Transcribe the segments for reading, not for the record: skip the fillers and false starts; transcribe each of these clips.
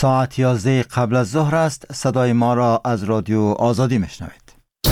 ساعت 11 قبل از ظهر است. صدای ما را از رادیو آزادی میشنوید.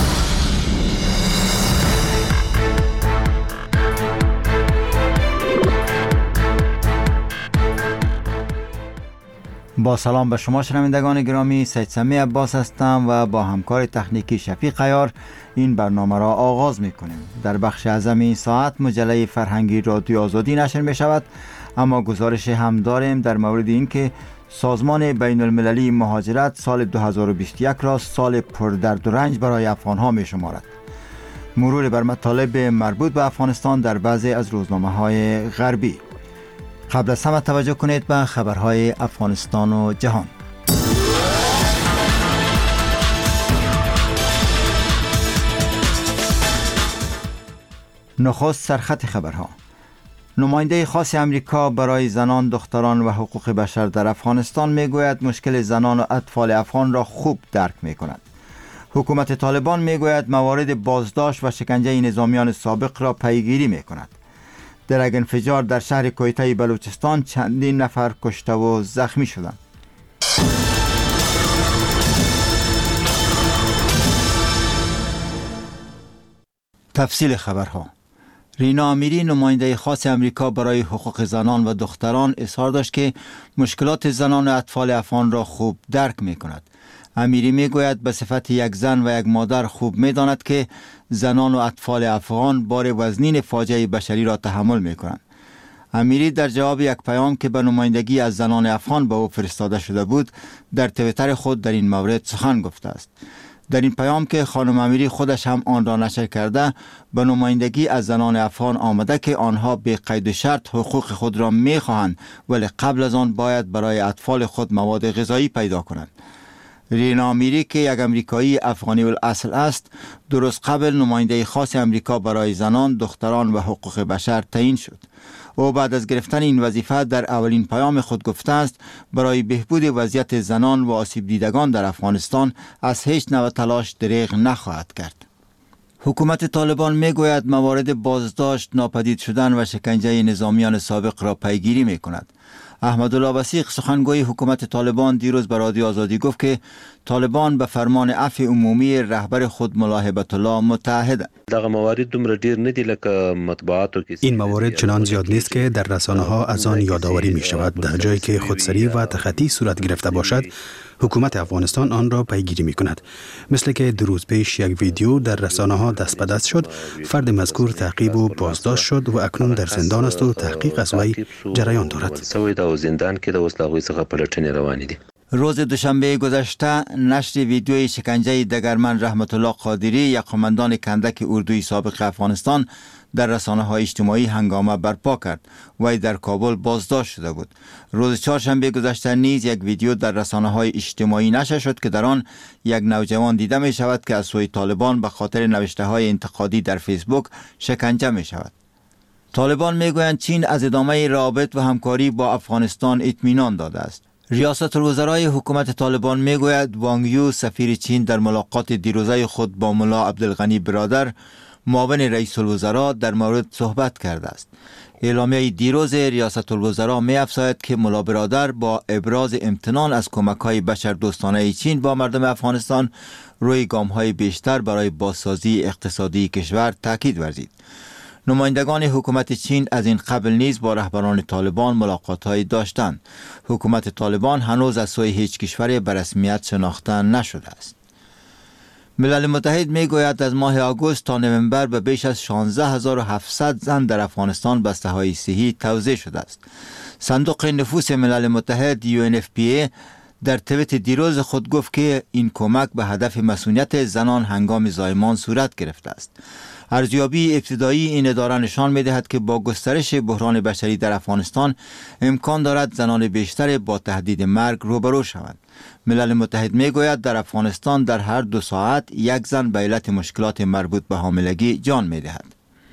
با سلام به شما شنوندگان گرامی، سید سمی عباس هستم و با همکار تکنیکی شفیق عیار این برنامه را آغاز میکنیم. در بخش اعظم این ساعت مجله فرهنگی رادیو آزادی نشر می شود، اما گزارش هم داریم در مورد این که سازمان بین المللی مهاجرت سال 2021 را سال پردرد و رنج برای افغانها می شمارد. مرور بر مطالب مربوط به افغانستان در بعضی از روزنامه‌های غربی. قبل از همه توجه کنید به خبرهای افغانستان و جهان. نخست سرخط خبرها. نماینده خاص امریکا برای زنان، دختران و حقوق بشر در افغانستان میگوید مشکل زنان و اطفال افغان را خوب درک میکند. حکومت طالبان میگوید موارد بازداشت و شکنجه نظامیان سابق را پیگیری میکند. در یک انفجار در شهر کویته بلوچستان چندین نفر کشته و زخمی شدند. تفصیل خبرها. رینا امیری، نماینده خاص امریکا برای حقوق زنان و دختران، اظهار داشت که مشکلات زنان و اطفال افغان را خوب درک می کند. امیری می گوید به صفت یک زن و یک مادر خوب می داند که زنان و اطفال افغان بار وزنین فاجعه بشری را تحمل می کنند. امیری در جواب یک پیام که به نمایندگی از زنان افغان به او فرستاده شده بود، در توییتر خود در این مورد سخن گفته است. در این پیام که خانم امیری خودش هم آن را نشر کرده، به نمایندگی از زنان افغان آمده که آنها به قید و شرط حقوق خود را می خواهند، ولی قبل از آن باید برای اطفال خود مواد غذایی پیدا کنند. رینا امیری که یک امریکایی افغانی الاصل است، درست قبل نماینده خاص امریکا برای زنان، دختران و حقوق بشر تعیین شد. او بعد از گرفتن این وظیفه در اولین پیام خود گفته است برای بهبود وضعیت زنان و آسیب دیدگان در افغانستان از هیچ نوع تلاش دریغ نخواهد کرد. حکومت طالبان میگوید موارد بازداشت، ناپدید شدن و شکنجه نظامیان سابق را پیگیری می کند. احمدالله وثیق، سخنگوی حکومت طالبان، دیروز به رادیو آزادی گفت که طالبان به فرمان عفو عمومی رهبر خود ملا هیبت الله متحد. دغه موارد دومره ډیر نه دي لکه مطبوعاتو کې. این موارد چنان زیاد نیست که در رسانه ها از آن یادآوری می شود. در جایی که خودسری و تخطی صورت گرفته باشد، حکومت افغانستان آن را پیگیری می کند. مثل که دو روز پیش یک ویدیو در رسانه ها دست به دست شد، فرد مذکور تعقیب و بازداشت شد و اکنون در زندان است و تحقیق از وی جریان دارد. زندان کې د اوس لا غوي څخه پلټنې روانې دي. روز دوشنبه گذشته نشر ویدیوی شکنجه دگرمن رحمت الله قادری، یک قماندان کندک اردوی سابق افغانستان، در رسانه‌های اجتماعی هنگامه برپا کرد. وی در کابل بازداشت شده بود. روز چهارشنبه گذشته نیز یک ویدیو در رسانه‌های اجتماعی نشر شد که در آن یک نوجوان دیده می شود که از سوی طالبان به خاطر نوشته‌های انتقادی در فیسبوک شکنجه می شود. طالبان میگویند چین از ادامه روابط و همکاری با افغانستان اطمینان داده است. ریاست الوزرای حکومت طالبان میگوید وانگ یو، سفیر چین، در ملاقات دیروزه خود با ملا عبدالغنی برادر، معاون رئیس الوزراء، در مورد صحبت کرده است. اعلامیه دیروز ریاست الوزراء می افزاید که ملا برادر با ابراز امتنان از کمک‌های بشردوستانه چین با مردم افغانستان روی گام‌های بیشتر برای بازسازی اقتصادی کشور تاکید ورزید. نمایندگان حکومت چین از این قبل نیز با رهبران طالبان ملاقات‌هایی داشتند. حکومت طالبان هنوز از سوی هیچ کشور به رسمیت شناخته نشده است. ملل متحد میگوید از ماه آگوست تا نوامبر به بیش از 16700 زن در افغانستان بسته‌های صحی توزیع شده است. صندوق نفوس ملل متحد UNFPA در توییت دیروز خود گفت که این کمک به هدف مسئولیت زنان هنگام زایمان صورت گرفته است. ارزیابی ابتدایی این اداره نشان می‌دهد که با گسترش بحران بشری در افغانستان امکان دارد زنان بیشتر با تهدید مرگ روبرو شوند. ملل متحد میگوید در افغانستان در هر 2 ساعت یک زن به علت مشکلات مربوط به حاملگی جان می‌دهد.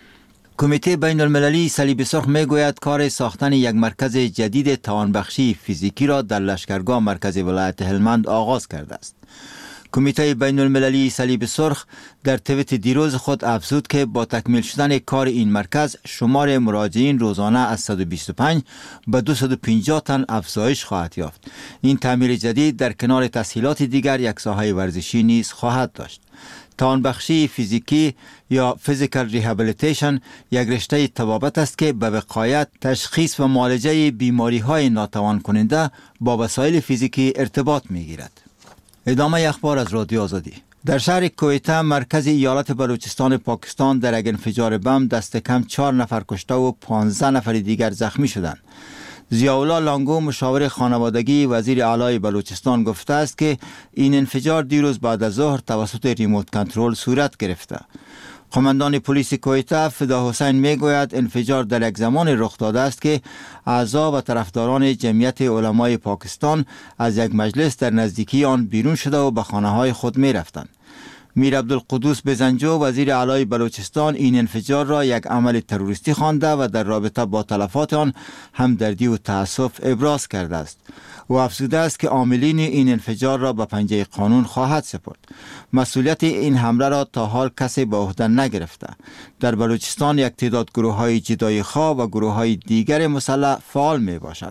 کمیته بین المللی صلیب سرخ میگوید کار ساختن یک مرکز جدید توانبخشی فیزیکی را در لشکرگاه مرکز ولایت هلمند آغاز کرده است. کمیته بین المللی صلیب سرخ در توییت دیروز خود افزود که با تکمیل شدن کار این مرکز شمار مراجعین روزانه از 125 به 250 تن افزایش خواهد یافت. این تعمیر جدید در کنار تسهیلات دیگر یک ساحه ورزشی نیز خواهد داشت. توانبخشی فیزیکی یا فیزیکال ریهابیلیتیشن یک رشته طبابت است که به وقایت، تشخیص و معالجه بیماری های ناتوان کننده با وسایل فیزیکی ارتباط می گیرد. ادامه اخبار از رادیو آزادی. در شهر کویته مرکز ایالت بلوچستان پاکستان در یک انفجار بم دست کم 4 نفر کشته و 15 نفر دیگر زخمی شدند. ضیاءالله لانگو مشاور خانوادگی وزیر اعلی بلوچستان گفته است که این انفجار دیروز بعد از ظهر توسط ریموت کنترل صورت گرفته. قماندان پلیس کویته فدا حسین میگوید انفجار در یک زمان رخ داده است که اعضا و طرفداران جمعیت علمای پاکستان از یک مجلس در نزدیکی آن بیرون شده و به خانه های خود می رفتند. میر عبدالقدوس بزنجو وزیر اعلی بلوچستان این انفجار را یک عمل تروریستی خوانده و در رابطه با تلفات آن همدردی و تأسف ابراز کرده است. و افزوده است که عاملین این انفجار را به پنجه قانون خواهد سپرد. مسئولیت این حمله را تا حال کسی به عهده نگرفته. در بلوچستان یک تعداد گروه‌های جدایی خواه و گروه‌های دیگر مسلح فعال می باشند.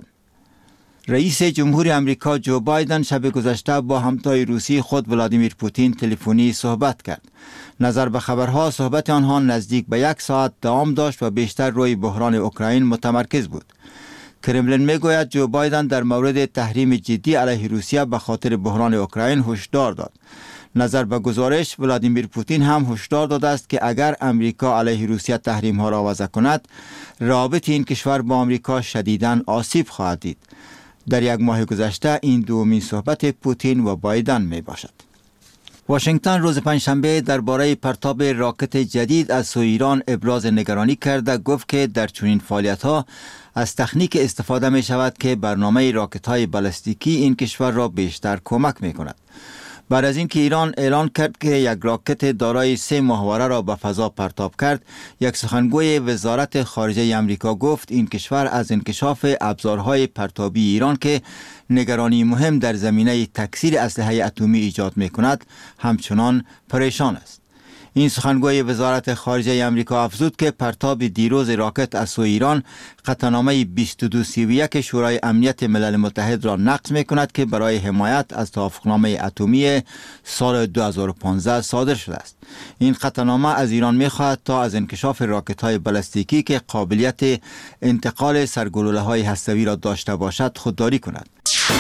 رئیس جمهور امریکا جو بایدن شب گذشته با همتای روسی خود ولادیمیر پوتین تلفنی صحبت کرد. نظر به خبرها صحبت آنها نزدیک به 1 ساعت دوام داشت و بیشتر روی بحران اوکراین متمرکز بود. کرملین میگوید جو بایدن در مورد تحریم جدی علیه روسیه به خاطر بحران اوکراین هشدار داد. نظر به گزارش ولادیمیر پوتین هم هشدار داده است که اگر امریکا علیه روسیه تحریم ها را وضع کند، رابطه این کشور با امریکا شدیداً آسیب خواهد دید. در 1 ماه گذشته این دومین صحبت پوتین و بایدن می باشد. واشنگتن روز پنجشنبه درباره پرتاب راکت جدید از سوی ایران ابراز نگرانی کرده گفت که در چنین فعالیت‌ها از تکنیک استفاده می شود که برنامه راکت‌های بالستیکی این کشور را بیشتر کمک می کند. بعد از اینکه ایران اعلان کرد که یک راکت دارای 3 ماهواره را به فضا پرتاب کرد، یک سخنگوی وزارت خارجه آمریکا گفت این کشور از انکشاف ابزارهای پرتابی ایران که نگرانی مهم در زمینه تکثیر اسلحه اتمی ایجاد می کند همچنان پریشان است. این سخنگوی وزارت خارجه آمریکا افزود که پرتاب دیروز راکت از سوی ایران قطعنامه 2231 شورای امنیت ملل متحد را نقض می کند که برای حمایت از توافقنامه اتمی سال 2015 صادر شده است. این قطعنامه از ایران می خواهد تا از انکشاف راکت های بالستیکی که قابلیت انتقال سرگلوله های هسته‌ای را داشته باشد خودداری کند.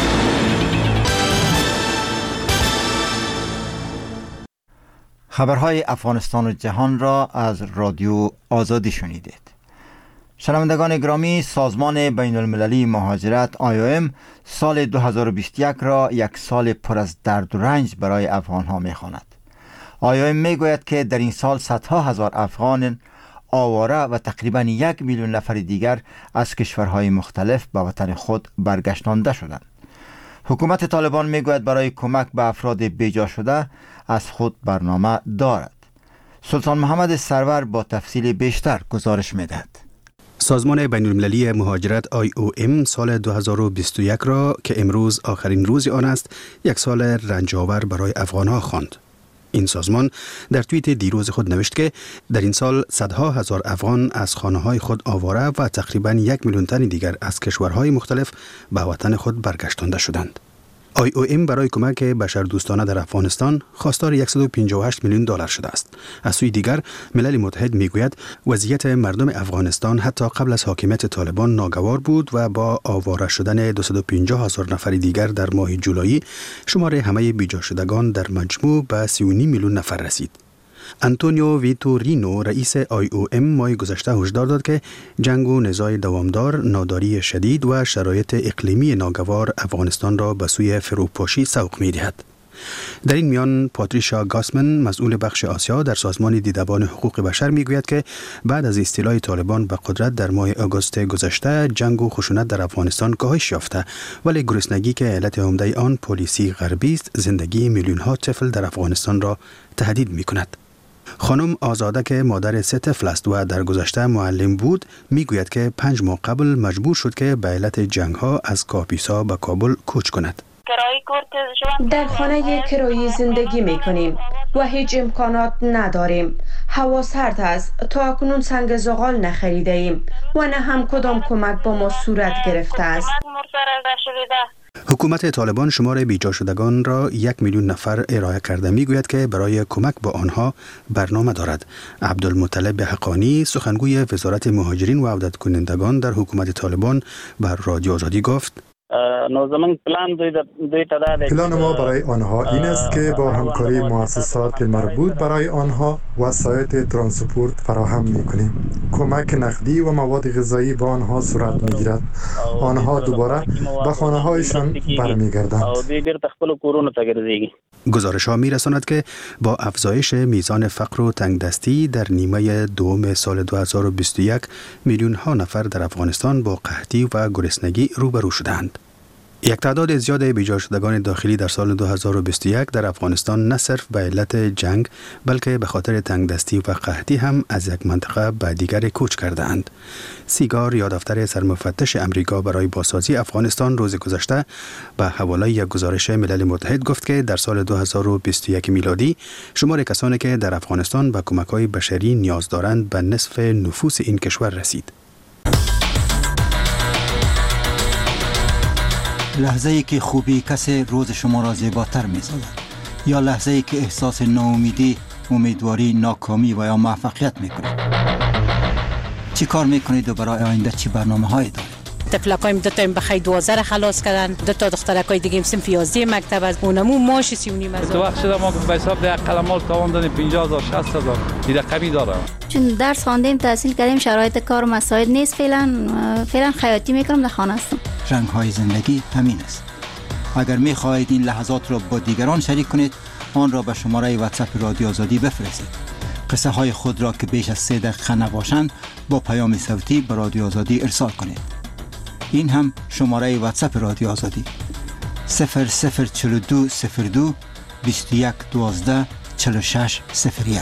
خبرهای افغانستان و جهان را از رادیو آزادی شنیدید. شنوندگان گرامی، سازمان بین المللی مهاجرت IOM سال 2021 را یک سال پر از درد و رنج برای افغانها می‌خواند. IOM میگوید که در این سال صدها هزار افغان آواره و تقریباً 1 میلیون نفر دیگر از کشورهای مختلف به وطن خود برگشتانده شدند. حکومت طالبان میگوید برای کمک به افراد بیجا شده از خود برنامه دارد. سلطان محمد سرور با تفصیل بیشتر گزارش میدهد. سازمان بین المللی مهاجرت IOM سال 2021 را که امروز آخرین روز آن است، یک سال رنجاور برای افغانها خواند. این سازمان در توییت دیروز خود نوشت که در این سال صدها هزار افغان از خانه‌های خود آواره و تقریباً 1 میلیون تن دیگر از کشورهای مختلف به وطن خود برگشتانده شدند. IOM برای کمک بشردوستانه در افغانستان خواستار 158 میلیون دلار شده است. از سوی دیگر ملل متحد میگوید وضعیت مردم افغانستان حتی قبل از حاکمیت طالبان ناگوار بود و با آواره شدن 250 هزار نفر دیگر در ماه جولای شمار همه بیجا شدگان در مجموع به 3.5 میلیون نفر رسید. انتونیو ویتورینو رئیس IOM ماه گذشته هشدار داد که جنگ و نزاع دوامدار، ناداری شدید و شرایط اقلیمی ناگوار افغانستان را به سوی فروپاشی سوق می‌دهد. در این میان پاتریشا گاسمن مسئول بخش آسیا در سازمان دیدبان حقوق بشر میگوید که بعد از استیلای طالبان به قدرت در ماه آگوست گذشته جنگ و خشونت در افغانستان کاهش یافته، ولی گرسنگی که علت عمده آن پلیسی غربی است زندگی میلیون ها طفل در افغانستان را تهدید میکند. خانم آزاده که مادر 3 طفل است و در گذشته معلم بود میگوید که 5 ماه قبل مجبور شد که به علت جنگ ها از کاپیسا به کابل کوچ کند. در خانه کرایی زندگی می کنیم و هیچ امکانات نداریم. هوا سرد است. تا اکنون سنگ زغال نخریده ایم و نه هم کدام کمک با ما صورت گرفته است. حکومت طالبان شمار بیجا شدگان را 1 میلیون نفر ارائه کرده. میگوید که برای کمک با آنها برنامه دارد. عبدالمطلب حقانی سخنگوی وزارت مهاجرین و عودت کنندگان در حکومت طالبان بر رادیو آزادی گفت: پلان ما برای آنها این است که با همکاری مؤسسات مربوط برای آنها وسایل ترانسپورت فراهم می‌کنیم. کمک نقدی و مواد غذایی با آنها صورت می‌گیرد. آنها دوباره به خانه‌هایشان برمیگردند. گزارش ها می رساند که با افزایش میزان فقر و تنگدستی در نیمه دوم سال 2021 میلیون ها نفر در افغانستان با قحطی و گرسنگی روبرو شدند. یک تعداد زیاد بیجا شدگان داخلی در سال 2021 در افغانستان نه صرف به علت جنگ بلکه به خاطر تنگدستی و قحطی هم از یک منطقه به دیگر کوچ کردند. سیگار یا دفتر سرمفتش امریکا برای بازسازی افغانستان روز گذشته به حواله یک گزارش ملل متحد گفت که در سال 2021 میلادی شمار کسانی که در افغانستان به کمک‌های بشری نیاز دارند به نصف نفوس این کشور رسید. لحظه ای که خوبی کسی روز شما را زیباتر می سازد، یا لحظه ای که احساس ناامیدی، امیدواری، ناکامی و یا موفقیت می کنید. چی کار می کنید و برای آینده چی برنامه هایی دارید؟ تفلکایم 2 تا بخیر 12 خلاص کردن، 2 تا دخترکای دیگه صنف 11 مکتب از اونمو ماش 39,000. تو وقت شده ما به حساب ده قلمال تاوان دادیم 50,000 60,000 این رقمی داره. چون درس خواندیم تحصیل کردیم شرایط کار مساعد نیست. فعلا خیاطی میکنم در خانه هستم. رنگ های زندگی همین است. اگر می خواهید این لحظات را با دیگران شریک کنید آن را به شماره واتساپ رادیو آزادی بفرستید. قصه های خود را که بیش از 3 دقیقه نباشند با پیام صوتی به رادیو آزادی ارسال کنید. این هم شماره واتساپ رادیو آزادی 0042 02 21 12 46 01.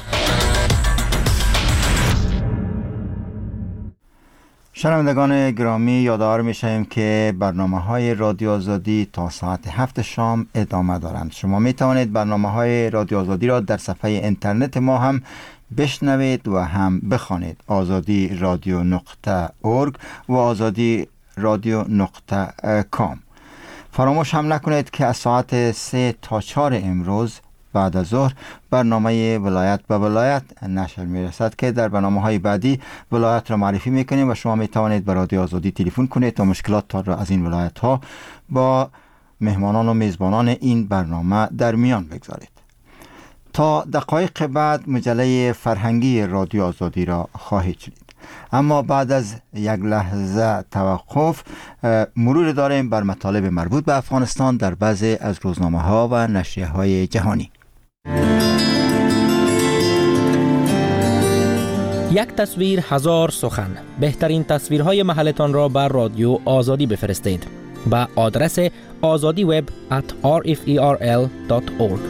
شنوندگان گرامی، یادآور می‌شویم که برنامه‌های رادیو آزادی تا ساعت 7 شام ادامه دارند. شما می‌توانید برنامه‌های رادیو آزادی را در صفحه اینترنت ما هم بشنوید و هم بخوانید. azadi.radio.org و azadi.radio.com. فراموش هم نکنید که از ساعت 3 تا 4 امروز بعد از ظهر برنامه ولایت به ولایت نشر میرسد که در برنامه‌های بعدی ولایت را معرفی میکنیم و شما میتوانید به رادیو آزادی تلفن کنید تا مشکلات را از این ولایت‌ها با مهمانان و میزبانان این برنامه در میان بگذارید. تا دقایق بعد مجله فرهنگی رادیو آزادی را خواهید شنید. اما بعد از یک لحظه توقف مرور داریم بر مطالب مربوط به افغانستان در بعضی از روزنامه‌ها و نشریه‌های جهانی. یک تصویر هزار سخن. بهترین تصویرهای محلتان را بر رادیو آزادی بفرستید به آدرس azadiweb@rferl.org.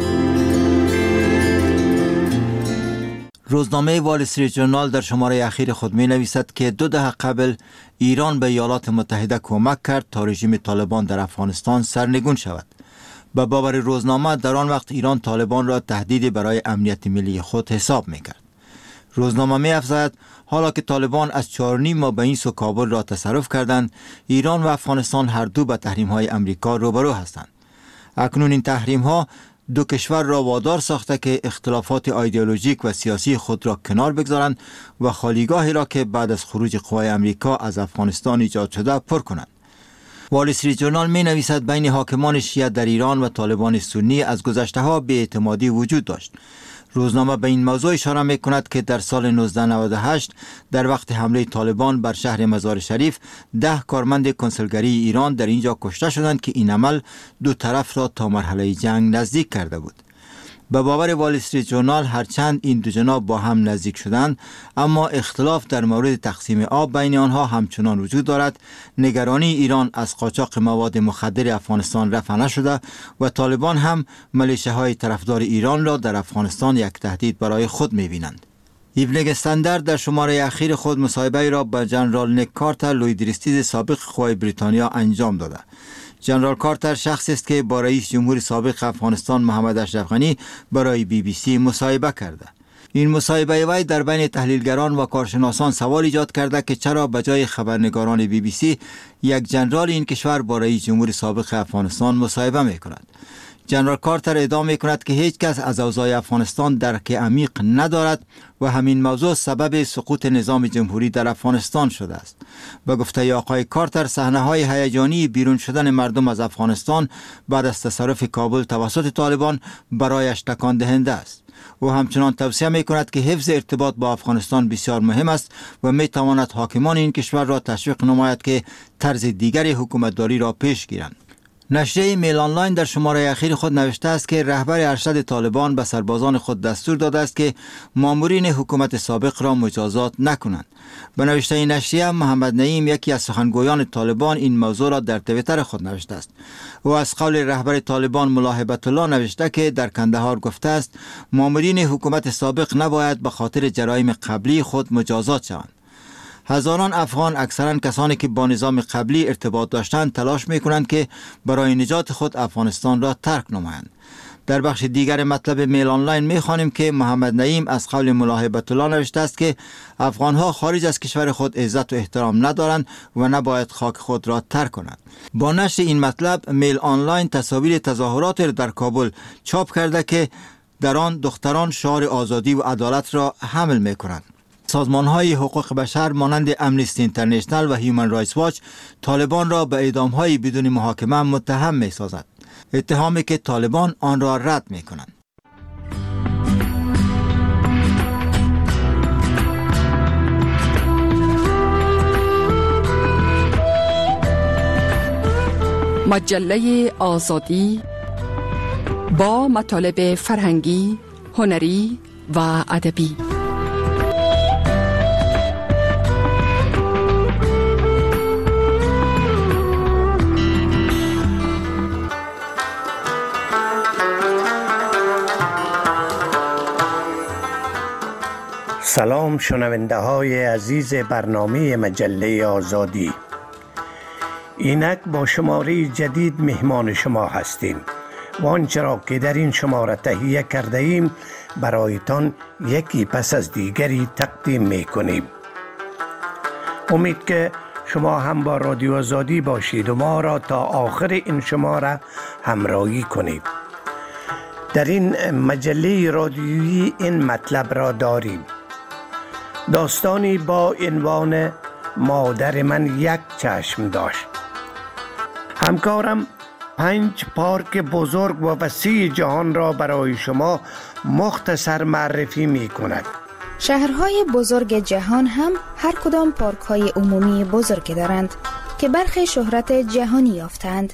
روزنامه وال استریت ژورنال در شماره اخیر خود می نویسد که 2 دهه قبل ایران به ایالات متحده کمک کرد تا رژیم طالبان در افغانستان سرنگون شود. به باور روزنامه در آن وقت ایران طالبان را تهدیدی برای امنیت ملی خود حساب می کرد. روزنامه می افزاید حالا که طالبان از 4.5 ماه به این سو کابل را تصرف کردند، ایران و افغانستان هر دو به تحریم های امریکا روبرو هستند. اکنون این تحریم ها 2 کشور را وادار ساخته که اختلافات ایدئولوژیک و سیاسی خود را کنار بگذارند و خالیگاهی را که بعد از خروج قوای امریکا از افغانستان ایجاد شده پر کنند. وال استریت ژورنال می نویسد بین حاکمان شیعه در ایران و طالبان سنی از گذشته ها بی‌اعتمادی وجود داشت. روزنامه به این موضوع اشاره می کند که در سال 1998 در وقت حمله طالبان بر شهر مزار شریف 10 کارمند کنسولگری ایران در اینجا کشته شدند که این عمل 2 طرف را تا مرحله جنگ نزدیک کرده بود. به باور وال استریت ژورنال هرچند این 2 جناح با هم نزدیک شدند اما اختلاف در مورد تقسیم آب بین آنها همچنان وجود دارد. نگرانی ایران از قاچاق مواد مخدر افغانستان رفع نشده و طالبان هم ملیشه‌های طرفدار ایران را در افغانستان یک تهدید برای خود می‌بینند. ایونینگ استندارد در شماره اخیر خود مصاحبه‌ای را با جنرال نیک کارتر لوی دریستیز سابق قوای بریتانیا انجام داده. جنرال کارتر شخصی است که با رئیس جمهور سابق افغانستان محمد اشرف غنی برای BBC مصاحبه کرده. این مصاحبه وی در بین تحلیلگران و کارشناسان سوال ایجاد کرده که چرا به جای خبرنگاران BBC یک جنرال این کشور با رئیس جمهور سابق افغانستان مصاحبه می کند. جنرال کارتر ادعا می کند که هیچ کس از اوضاع افغانستان درک عمیق ندارد و همین موضوع سبب سقوط نظام جمهوری در افغانستان شده است. به گفته آقای کارتر، صحنه‌های هیجانی بیرون شدن مردم از افغانستان بعد از تصرف کابل توسط طالبان برایش تکان دهنده است. او همچنان توصیه می کند که حفظ ارتباط با افغانستان بسیار مهم است و می تواند حاکمان این کشور را تشویق نماید که طرز دیگری حکومتداری را پیش گیرند. نشریه میل آنلاین در شماره اخیر خود نوشته است که رهبر ارشد طالبان به سربازان خود دستور داده است که مامورین حکومت سابق را مجازات نکنند. به نوشته این نشریه، محمد نعیم، یکی از سخنگویان طالبان، این موضوع را در توییتر خود نوشته است. او از قول رهبر طالبان ملا هیبت الله نوشته که در کندهار گفته است مامورین حکومت سابق نباید به خاطر جرایم قبلی خود مجازات شوند. هزاران افغان، اکثرا کسانی که با نظام قبلی ارتباط داشتند، تلاش می‌کنند که برای نجات خود افغانستان را ترک نمایند. در بخش دیگر مطلب میل آنلاین می‌خوانیم که محمد نعیم از قول ملا هیبت الله نوشته است که افغان‌ها خارج از کشور خود عزت و احترام ندارند و نباید خاک خود را ترک کنند. با نشر این مطلب، میل آنلاین تصاویر تظاهرات در کابل چاپ کرده که در آن دختران شعار آزادی و عدالت را حمل می‌کنند. سازمان‌های حقوق بشر مانند امنیستی اینترنشنل و هیومن رایتس واچ طالبان را به اعدام‌های بدون محاکمه متهم می‌سازد، اتهامی که طالبان آن را رد می‌کنند. مجله آزادی با مطالب فرهنگی، هنری و ادبی. سلام شنونده های عزیز برنامه مجله آزادی. اینک با شماره جدید مهمان شما هستیم و آنچه را که در این شماره تهیه کرده ایم برایتان یکی پس از دیگری تقدیم می کنیم. امید که شما هم با رادیو آزادی باشید و ما را تا آخر این شماره همراهی کنید. در این مجله رادیویی این مطلب را داریم: داستانی با عنوان مادر من یک چشم داشت. همکارم 5 پارک بزرگ و وسیع جهان را برای شما مختصر معرفی می کند. شهرهای بزرگ جهان هم هر کدام پارک های عمومی بزرگ دارند که برخی شهرت جهانی یافتند.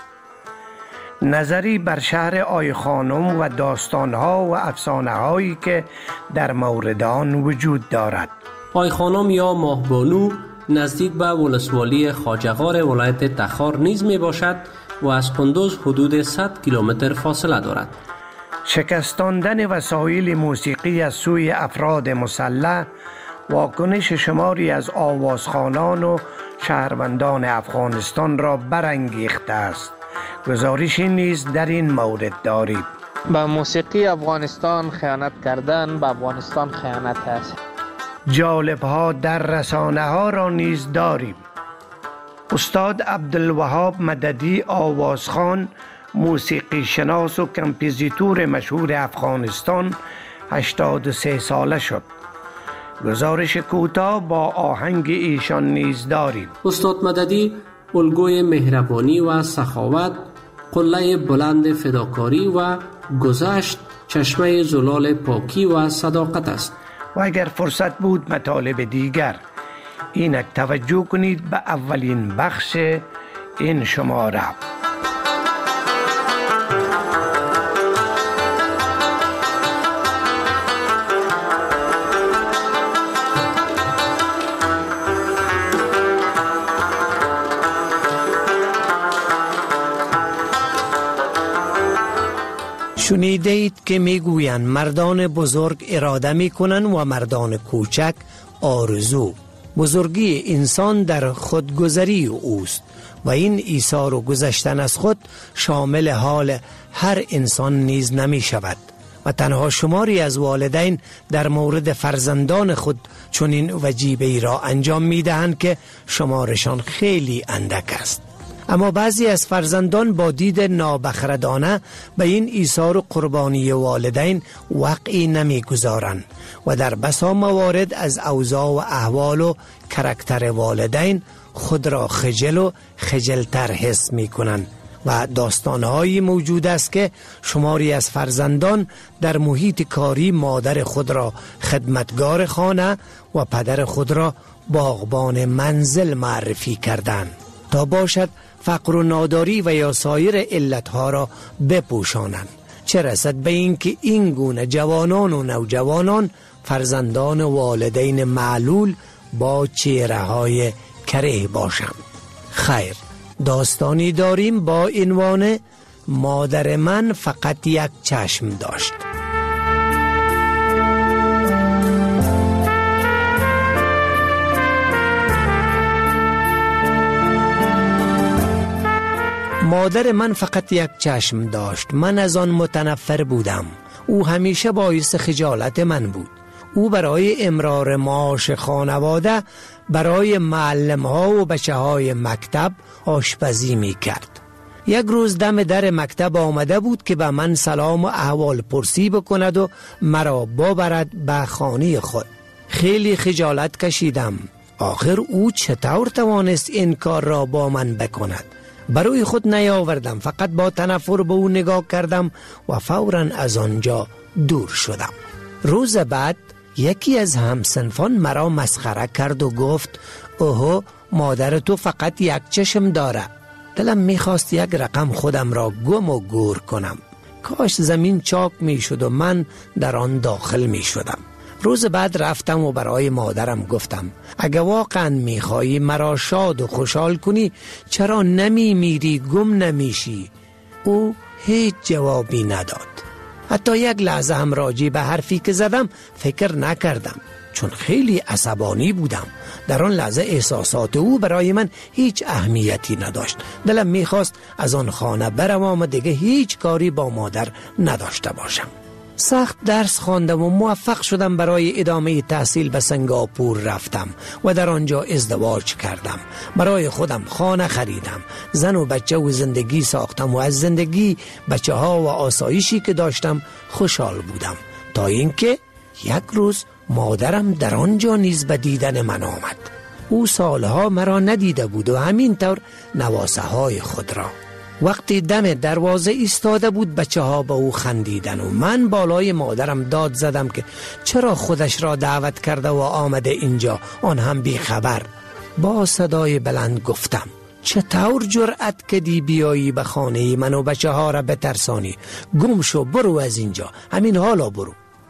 نظری بر شهر آی خانم و داستانها و افسانه‌هایی که در مورد آن وجود دارد. آی خانم یا ماهبانو نزدیک به ولسوالی خواجه‌غار ولایت تخار نیز می باشد و از کندوز حدود 100 کیلومتر فاصله دارد. شکستاندن وسایل موسیقی از سوی افراد مسلح واکنش شماری از آوازخوانان و شهروندان افغانستان را برانگیخته است. گزارشی نیز در این مورد دارید. با موسیقی افغانستان خیانت کردن به افغانستان خیانت است. جالب‌ها در رسانه‌ها را نیز داریم. استاد عبدالوهاب مددی آوازخوان، موسیقی شناس و کمپوزیتور مشهور افغانستان 83 ساله شد. گزارش کوتاه با آهنگ ایشان نیز داریم. استاد مددی الگوی مهربانی و سخاوت، قله بلند فداکاری و گذشت چشمه زلال پاکی و صداقت است. و اگر فرصت بود مطالب دیگر. اینک توجه کنید به اولین بخش این شماره. شنیده اید که میگویند مردان بزرگ اراده میکنند و مردان کوچک آرزو. بزرگی انسان در خودگذری اوست و این ایثار و گذشتن از خود شامل حال هر انسان نیز نمی شود و تنها شماری از والدین در مورد فرزندان خود چنین وجیبه ای را انجام می دهند که شمارشان خیلی اندک است. اما بعضی از فرزندان با دید نابخردانه به این ایثار و قربانی والدین وقعی نمی گذارند و در بسا موارد از اوضاع و احوال و کرکتر والدین خود را خجل و خجلتر حس می کنند و داستانهایی موجود است که شماری از فرزندان در محیط کاری مادر خود را خدمتگار خانه و پدر خود را باغبان منزل معرفی کردند تا باشد فقر و ناداری و یا سایر علتها را بپوشانند، چه رسد به اینکه این گونه جوانان و نوجوانان فرزندان والدین معلول با چهره های کره باشند. خیر، داستانی داریم با عنوان مادر من فقط یک چشم داشت. مادر من فقط یک چشم داشت. من از آن متنفر بودم. او همیشه باعث خجالت من بود. او برای امرار معاش خانواده برای معلم ها و بچه های مکتب آشپزی می کرد. یک روز دم در مکتب آمده بود که به من سلام و احوال پرسی بکند و مرا ببرد به خانه خود. خیلی خجالت کشیدم. آخر او چطور توانست این کار را با من بکند؟ برای خود نیاوردم، فقط با تنفر به او نگاه کردم و فوراً از آنجا دور شدم. روز بعد یکی از همسنفان مرا مسخره کرد و گفت اوه، مادر تو فقط یک چشم داره. دلم میخواست یک رقم خودم را گم و گور کنم. کاش زمین چاک میشد و من در آن داخل میشدم. روز بعد رفتم و برای مادرم گفتم اگه واقعا میخوایی مرا شاد و خوشحال کنی چرا نمیمیری، گم نمیشی؟ او هیچ جوابی نداد. حتی یک لحظه هم راجع به حرفی که زدم فکر نکردم، چون خیلی عصبانی بودم. در آن لحظه احساسات او برای من هیچ اهمیتی نداشت. دلم میخواست از آن خانه بروم و دیگه هیچ کاری با مادر نداشته باشم. سخت درس خواندم و موفق شدم. برای ادامه تحصیل به سنگاپور رفتم و در آنجا ازدواج کردم. برای خودم خانه خریدم، زن و بچه و زندگی ساختم و از زندگی، بچه ها و آسایشی که داشتم خوشحال بودم، تا اینکه یک روز مادرم در آنجا نیز به دیدن من آمد. او سالها مرا ندیده بود و همینطور نواسه های خود را. وقتی دم دروازه ایستاده بود بچه ها به او خندیدن و من بالای مادرم داد زدم که چرا خودش را دعوت کرده و آمده اینجا، آن هم بی خبر. با صدای بلند گفتم چطور جرأت کردی بیایی به خانه من و بچه ها را بترسانی؟ گم شو، برو از اینجا، همین حالا برو.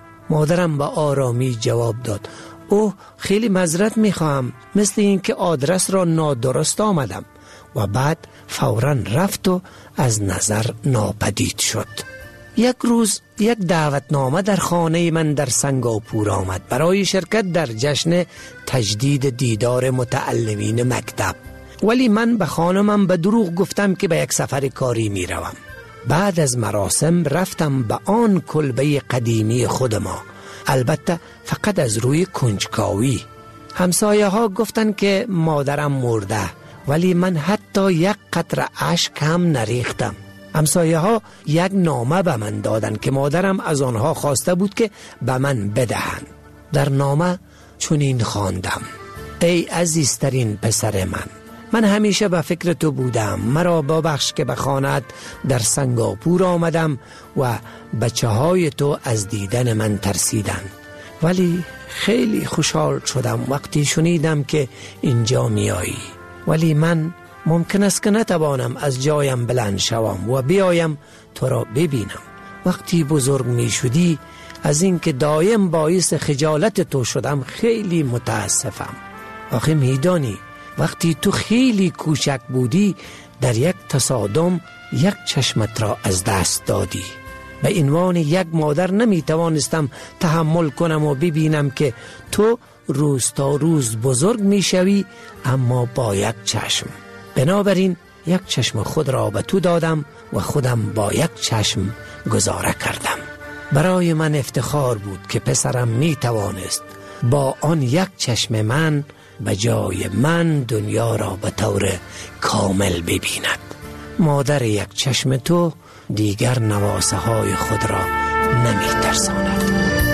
مادرم با آرامی جواب داد اوه، خیلی معذرت میخواهم، مثل این که آدرس را نادرست آمدم. و بعد فوراً رفت و از نظر ناپدید شد. یک روز یک دعوتنامه در خانه من در سنگاپور آمد برای شرکت در جشن تجدید دیدار متعلمین مکتب، ولی من به خانمم به دروغ گفتم که به یک سفر کاری می روم. بعد از مراسم رفتم به آن کلبه قدیمی خود ما، البته فقط از روی کنجکاوی. همسایه ها گفتن که مادرم مرده، ولی من حتی یک قطره اشک هم نریختم. همسایه ها یک نامه به من دادن که مادرم از آنها خواسته بود که به من بدهند. در نامه چنین خواندم: ای عزیزترین پسر من همیشه به فکر تو بودم. مرا ببخش که به خانه‌ات در سنگاپور آمدم و بچه های تو از دیدن من ترسیدن، ولی خیلی خوشحال شدم وقتی شنیدم که اینجا میایی. ولی من ممکن است که نتوانم از جایم بلند شوم و بیایم تو را ببینم. وقتی بزرگ می شدی از اینکه دایم باعث خجالت تو شدم خیلی متاسفم. آخه میدانی وقتی تو خیلی کوچک بودی در یک تصادم یک چشمت را از دست دادی. به عنوان یک مادر نمی توانستم تحمل کنم و ببینم که تو روز تا روز بزرگ می شوی، اما با یک چشم. بنابراین یک چشم خود را به تو دادم و خودم با یک چشم گذاره کردم. برای من افتخار بود که پسرم می توانست با آن یک چشم من به جای من دنیا را به طور کامل ببیند. مادر یک چشم تو دیگر نواسه های خود را نمی ترساند.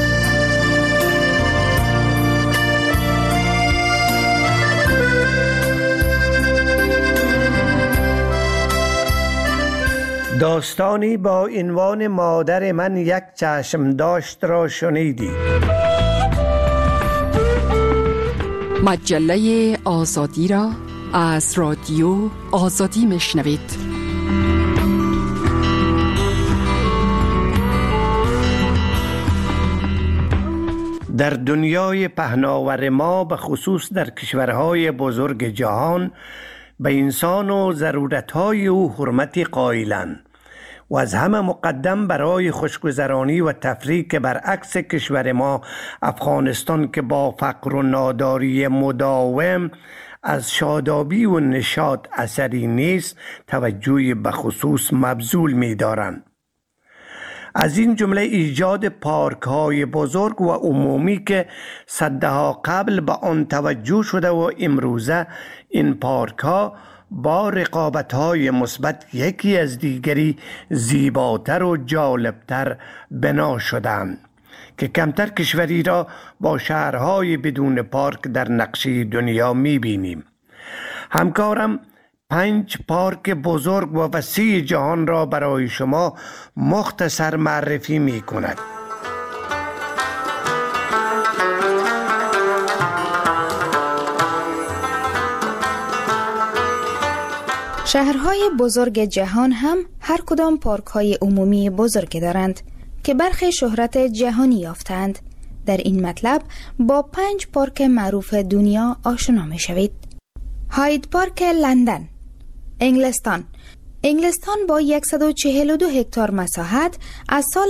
داستانی با عنوان مادر من یک چشم داشت را شنیدید. مجله آزادی را از رادیو آزادی میشنوید. در دنیای پهناور ما، به خصوص در کشورهای بزرگ جهان، به انسان و ضرورتهای او حرمتی قائلند و از همه مقدم برای خوشگذرانی و تفریح که برعکس کشور ما افغانستان که با فقر و ناداری مداوم از شادابی و نشاط اثری نیست توجهی به خصوص مبذول می دارند. از این جمله ایجاد پارک های بزرگ و عمومی که صدها قبل به آن توجه شده و امروزه این پارک ها با رقابت های مثبت یکی از دیگری زیباتر و جالبتر بنا شدند که کمتر کشوری را با شهرهای بدون پارک در نقشه دنیا می بینیم. همکارم 5 پارک بزرگ و وسیع جهان را برای شما مختصر معرفی می کند. شهرهای بزرگ جهان هم هر کدام پارک‌های عمومی بزرگ دارند که برخی شهرت جهانی یافتند. در این مطلب با 5 پارک معروف دنیا آشنا می شوید. هاید پارک لندن، انگلستان با 142 هکتار مساحت از سال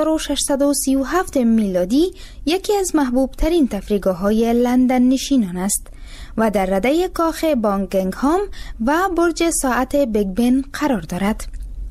1637 میلادی یکی از محبوب ترین تفریحگاه‌های لندن نشینان است و در رده کاخ باکینگهام و برج ساعت بیگ بن قرار دارد.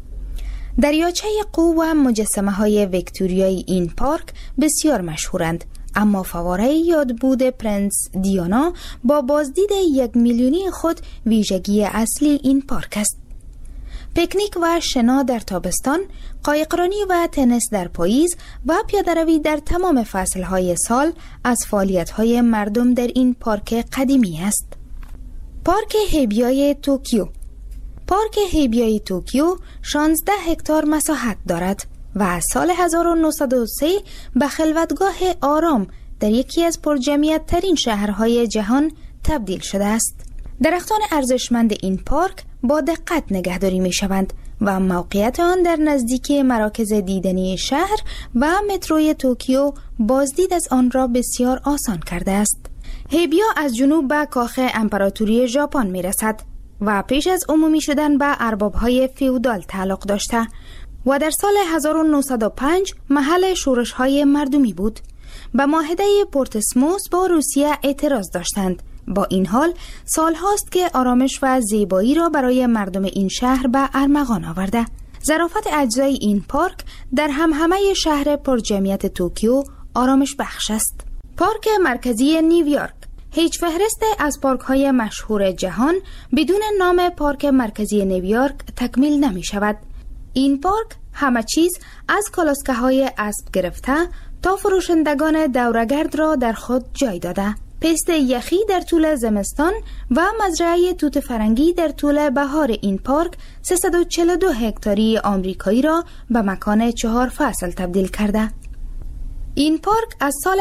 دریاچه قو و مجسمه‌های ویکتوریایی این پارک بسیار مشهورند، اما فواره یادبود پرنس دیانا با بازدید 1 میلیونی خود ویژگی اصلی این پارک است. پیکنیک و شنا در تابستان، قایقرانی و تنیس در پاییز و پیاده‌روی در تمام فصل‌های سال از فعالیت‌های مردم در این پارک قدیمی است. پارک هیبیای توکیو. پارک هیبیای توکیو 16 هکتار مساحت دارد و از سال 1903 به خلوتگاه آرام در یکی از پرجمعیت ترین شهرهای جهان تبدیل شده است. درختان ارزشمند این پارک با دقت نگهداری می شوند و موقعیت آن در نزدیک مراکز دیدنی شهر و متروی توکیو بازدید از آن را بسیار آسان کرده است. هیبیا از جنوب به کاخ امپراتوری ژاپن می رسد و پیش از عمومی شدن به ارباب‌های فئودال تعلق داشته و در سال 1905 محل شورش‌های مردمی بود. به معاهده پورتسموس با روسیه اعتراض داشتند. با این حال سال هاست که آرامش و زیبایی را برای مردم این شهر به ارمغان آورده. ظرافت اجزای این پارک در همهمه شهر پرجمعیت توکیو آرامش بخش است. پارک مرکزی نیویورک. هیچ فهرست از پارک‌های مشهور جهان بدون نام پارک مرکزی نیویورک تکمیل نمی شود. این پارک همه چیز از کالسکه‌های اسب گرفته تا فروشندگان دورگرد را در خود جای داده. پست یخی در طول زمستان و مزرعه توت فرنگی در طول بهار این پارک 342 هکتاری آمریکایی را به مکان 4 فصل تبدیل کرده. این پارک از سال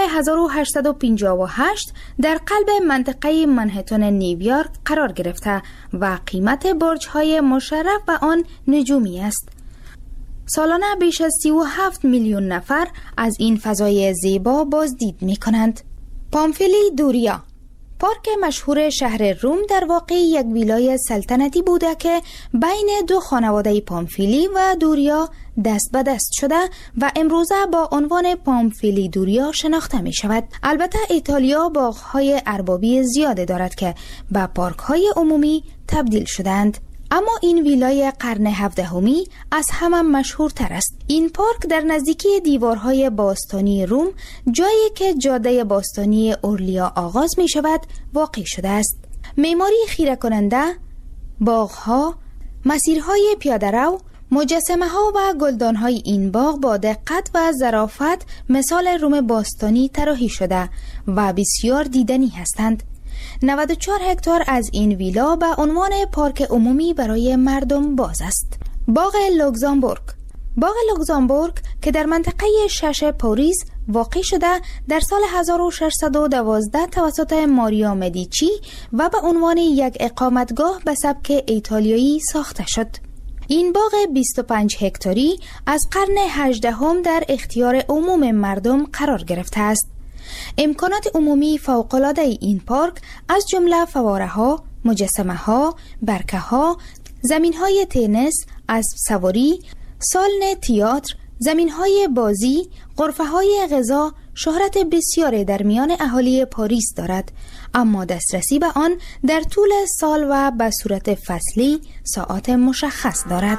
1858 در قلب منطقه منهتن نیویورک قرار گرفته و قیمت برج‌های مشرف به آن نجومی است. سالانه بیش از 37 میلیون نفر از این فضای زیبا بازدید می کنند. پامفیلی دوریا. پارک مشهور شهر روم در واقع یک ویلای سلطنتی بوده که بین دو خانواده پامفیلی و دوریا دست به دست شده و امروزه با عنوان پامفیلی دوریا شناخته می شود. البته ایتالیا باغ‌های اربابی زیاده دارد که به پارک‌های عمومی تبدیل شدند. اما این ویلای قرن 17 از همه مشهورتر است. این پارک در نزدیکی دیوارهای باستانی روم، جایی که جاده باستانی اورلیا آغاز می شود، واقع شده است. معماری خیره کننده، باغ‌ها، مسیرهای پیاده‌رو، مجسمه‌ها و گلدان‌های این باغ با دقت و ظرافت مثال روم باستانی طراحی شده و بسیار دیدنی هستند. 94 هکتار از این ویلا به عنوان پارک عمومی برای مردم باز است. باغ لوکزامبورگ. باغ لوکزامبورگ که در منطقه 6 پاریس واقع شده، در سال 1612 توسط ماریا مدیچی و به عنوان یک اقامتگاه به سبک ایتالیایی ساخته شد. این باغ 25 هکتاری از قرن 18 در اختیار عموم مردم قرار گرفته است. امکانات عمومی فوق‌العاده این پارک از جمله فواره‌ها، مجسمه‌ها، برکه‌ها، زمین‌های تنیس، اسب سواری، سالن تئاتر، زمین‌های بازی، غرفه‌های غذا شهرت بسیاری در میان اهالی پاریس دارد، اما دسترسی به آن در طول سال و به صورت فصلی ساعات مشخص دارد.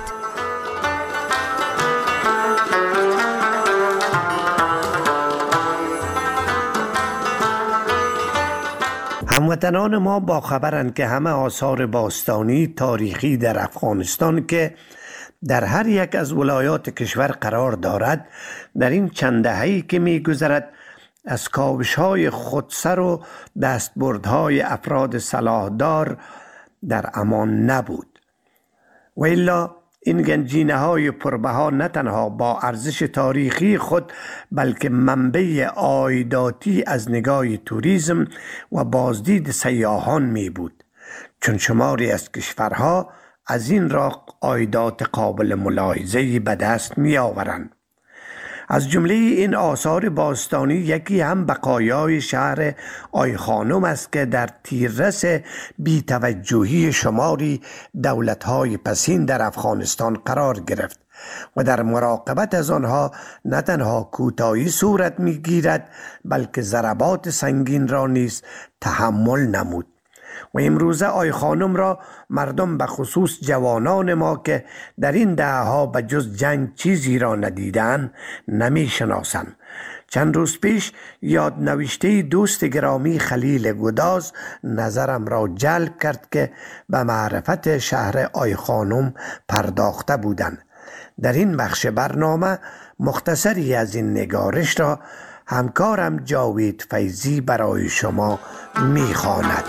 هموطنان ما با خبرند که همه آثار باستانی تاریخی در افغانستان که در هر یک از ولایات کشور قرار دارد، در این چند دهه‌ای که می‌گذرد از کاوش‌های خودسر و دستبردهای افراد صلاحدار در امان نبود. و الا این گنجینه‌های پربها نه تنها با ارزش تاریخی خود بلکه منبع عایداتی از نگاه توریسم و بازدید سیاحان می بود، چون شماری از کشورها از این را عایدات قابل ملاحظه‌ای به دست می آورند. از جمله این آثار باستانی یکی هم بقایای شهر آیخانم است که در تیررس بی‌توجهی شماری دولت‌های پسین در افغانستان قرار گرفت و در مراقبت از آنها نه تنها کوتاهی صورت می‌گیرد بلکه ضربات سنگین را نیز تحمل نمود. و امروزه آیخانم را مردم به خصوص جوانان ما که در این دهه‌ها به جز جنگ چیزی را ندیدند نمی شناسند. چند روز پیش یادنوشته دوست گرامی خلیل گداز نظرم را جلب کرد که به معرفت شهر آیخانم پرداخته بودند. در این بخش برنامه مختصری از این نگارش را همکارم جاوید فیضی برای شما می‌خواند.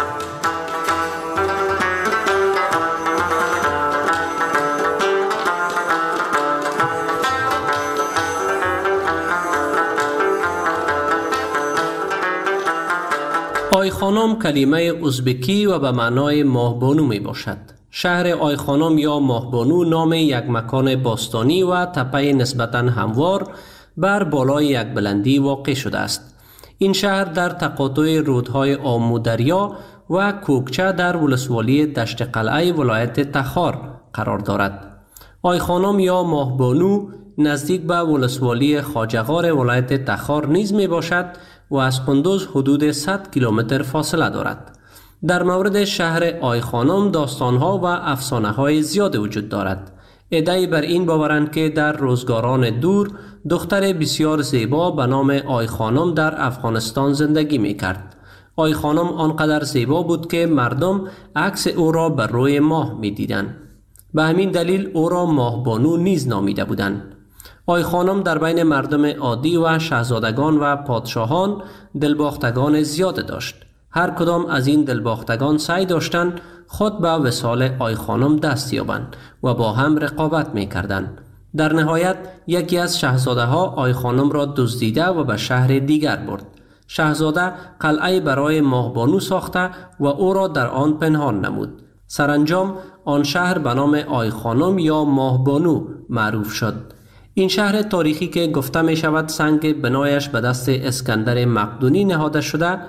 آیخانم کلمه ازبکی و به معنای ماهبانو می باشد. شهر آیخانم یا ماهبانو نام یک مکان باستانی و تپه نسبتاً هموار بر بالای یک بلندی واقع شده است. این شهر در تقاطع رودهای آمو دریا و کوکچه در ولسوالی دشت قلعه ولایت تخار قرار دارد. آیخانم یا ماهبانو نزدیک به ولسوالی خواجه‌غار ولایت تخار نیز می باشد و از قندوز حدود 100 کیلومتر فاصله دارد. در مورد شهر آیخانم داستانها و افسانه‌های زیاد وجود دارد. عده‌ای بر این باورند که در روزگاران دور دختر بسیار زیبا به نام آیخانم در افغانستان زندگی می‌کرد. آیخانم آنقدر زیبا بود که مردم عکس او را بر روی ماه می‌دیدند. به همین دلیل او را ماهبانو نیز نامیده بودند. آیخانم در بین مردم عادی و شاهزادگان و پادشاهان دلباختگان زیاد داشت. هر کدام از این دلباختگان سعی داشتند خود به وصال آیخانم دست یابند و با هم رقابت می‌کردند. در نهایت یکی از شاهزاده ها آیخانم را دزدیده و به شهر دیگر برد. شاهزاده قلعه برای ماهبانو ساخته و او را در آن پنهان نمود. سرانجام آن شهر به نام آیخانم یا ماهبانو معروف شد. این شهر تاریخی که گفته می شود سنگ بنایش به دست اسکندر مقدونی نهاده شده،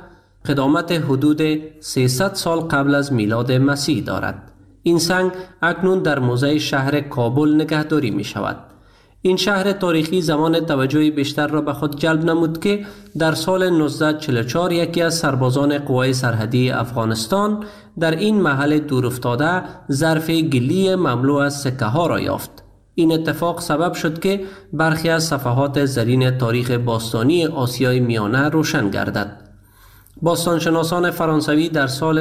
قدامت حدود 300 سال قبل از میلاد مسیح دارد. این سنگ اکنون در موزه شهر کابل نگهداری می شود. این شهر تاریخی زمان توجه بیشتر را به خود جلب نمود که در سال 1944 یکی از سربازان قوای سرحدی افغانستان در این محل دورافتاده ظرف گلی مملو از سکه ها را یافت. این اتفاق سبب شد که برخی از صفحات زرین تاریخ باستانی آسیای میانه روشن گردد. باستانشناسان فرانسوی در سال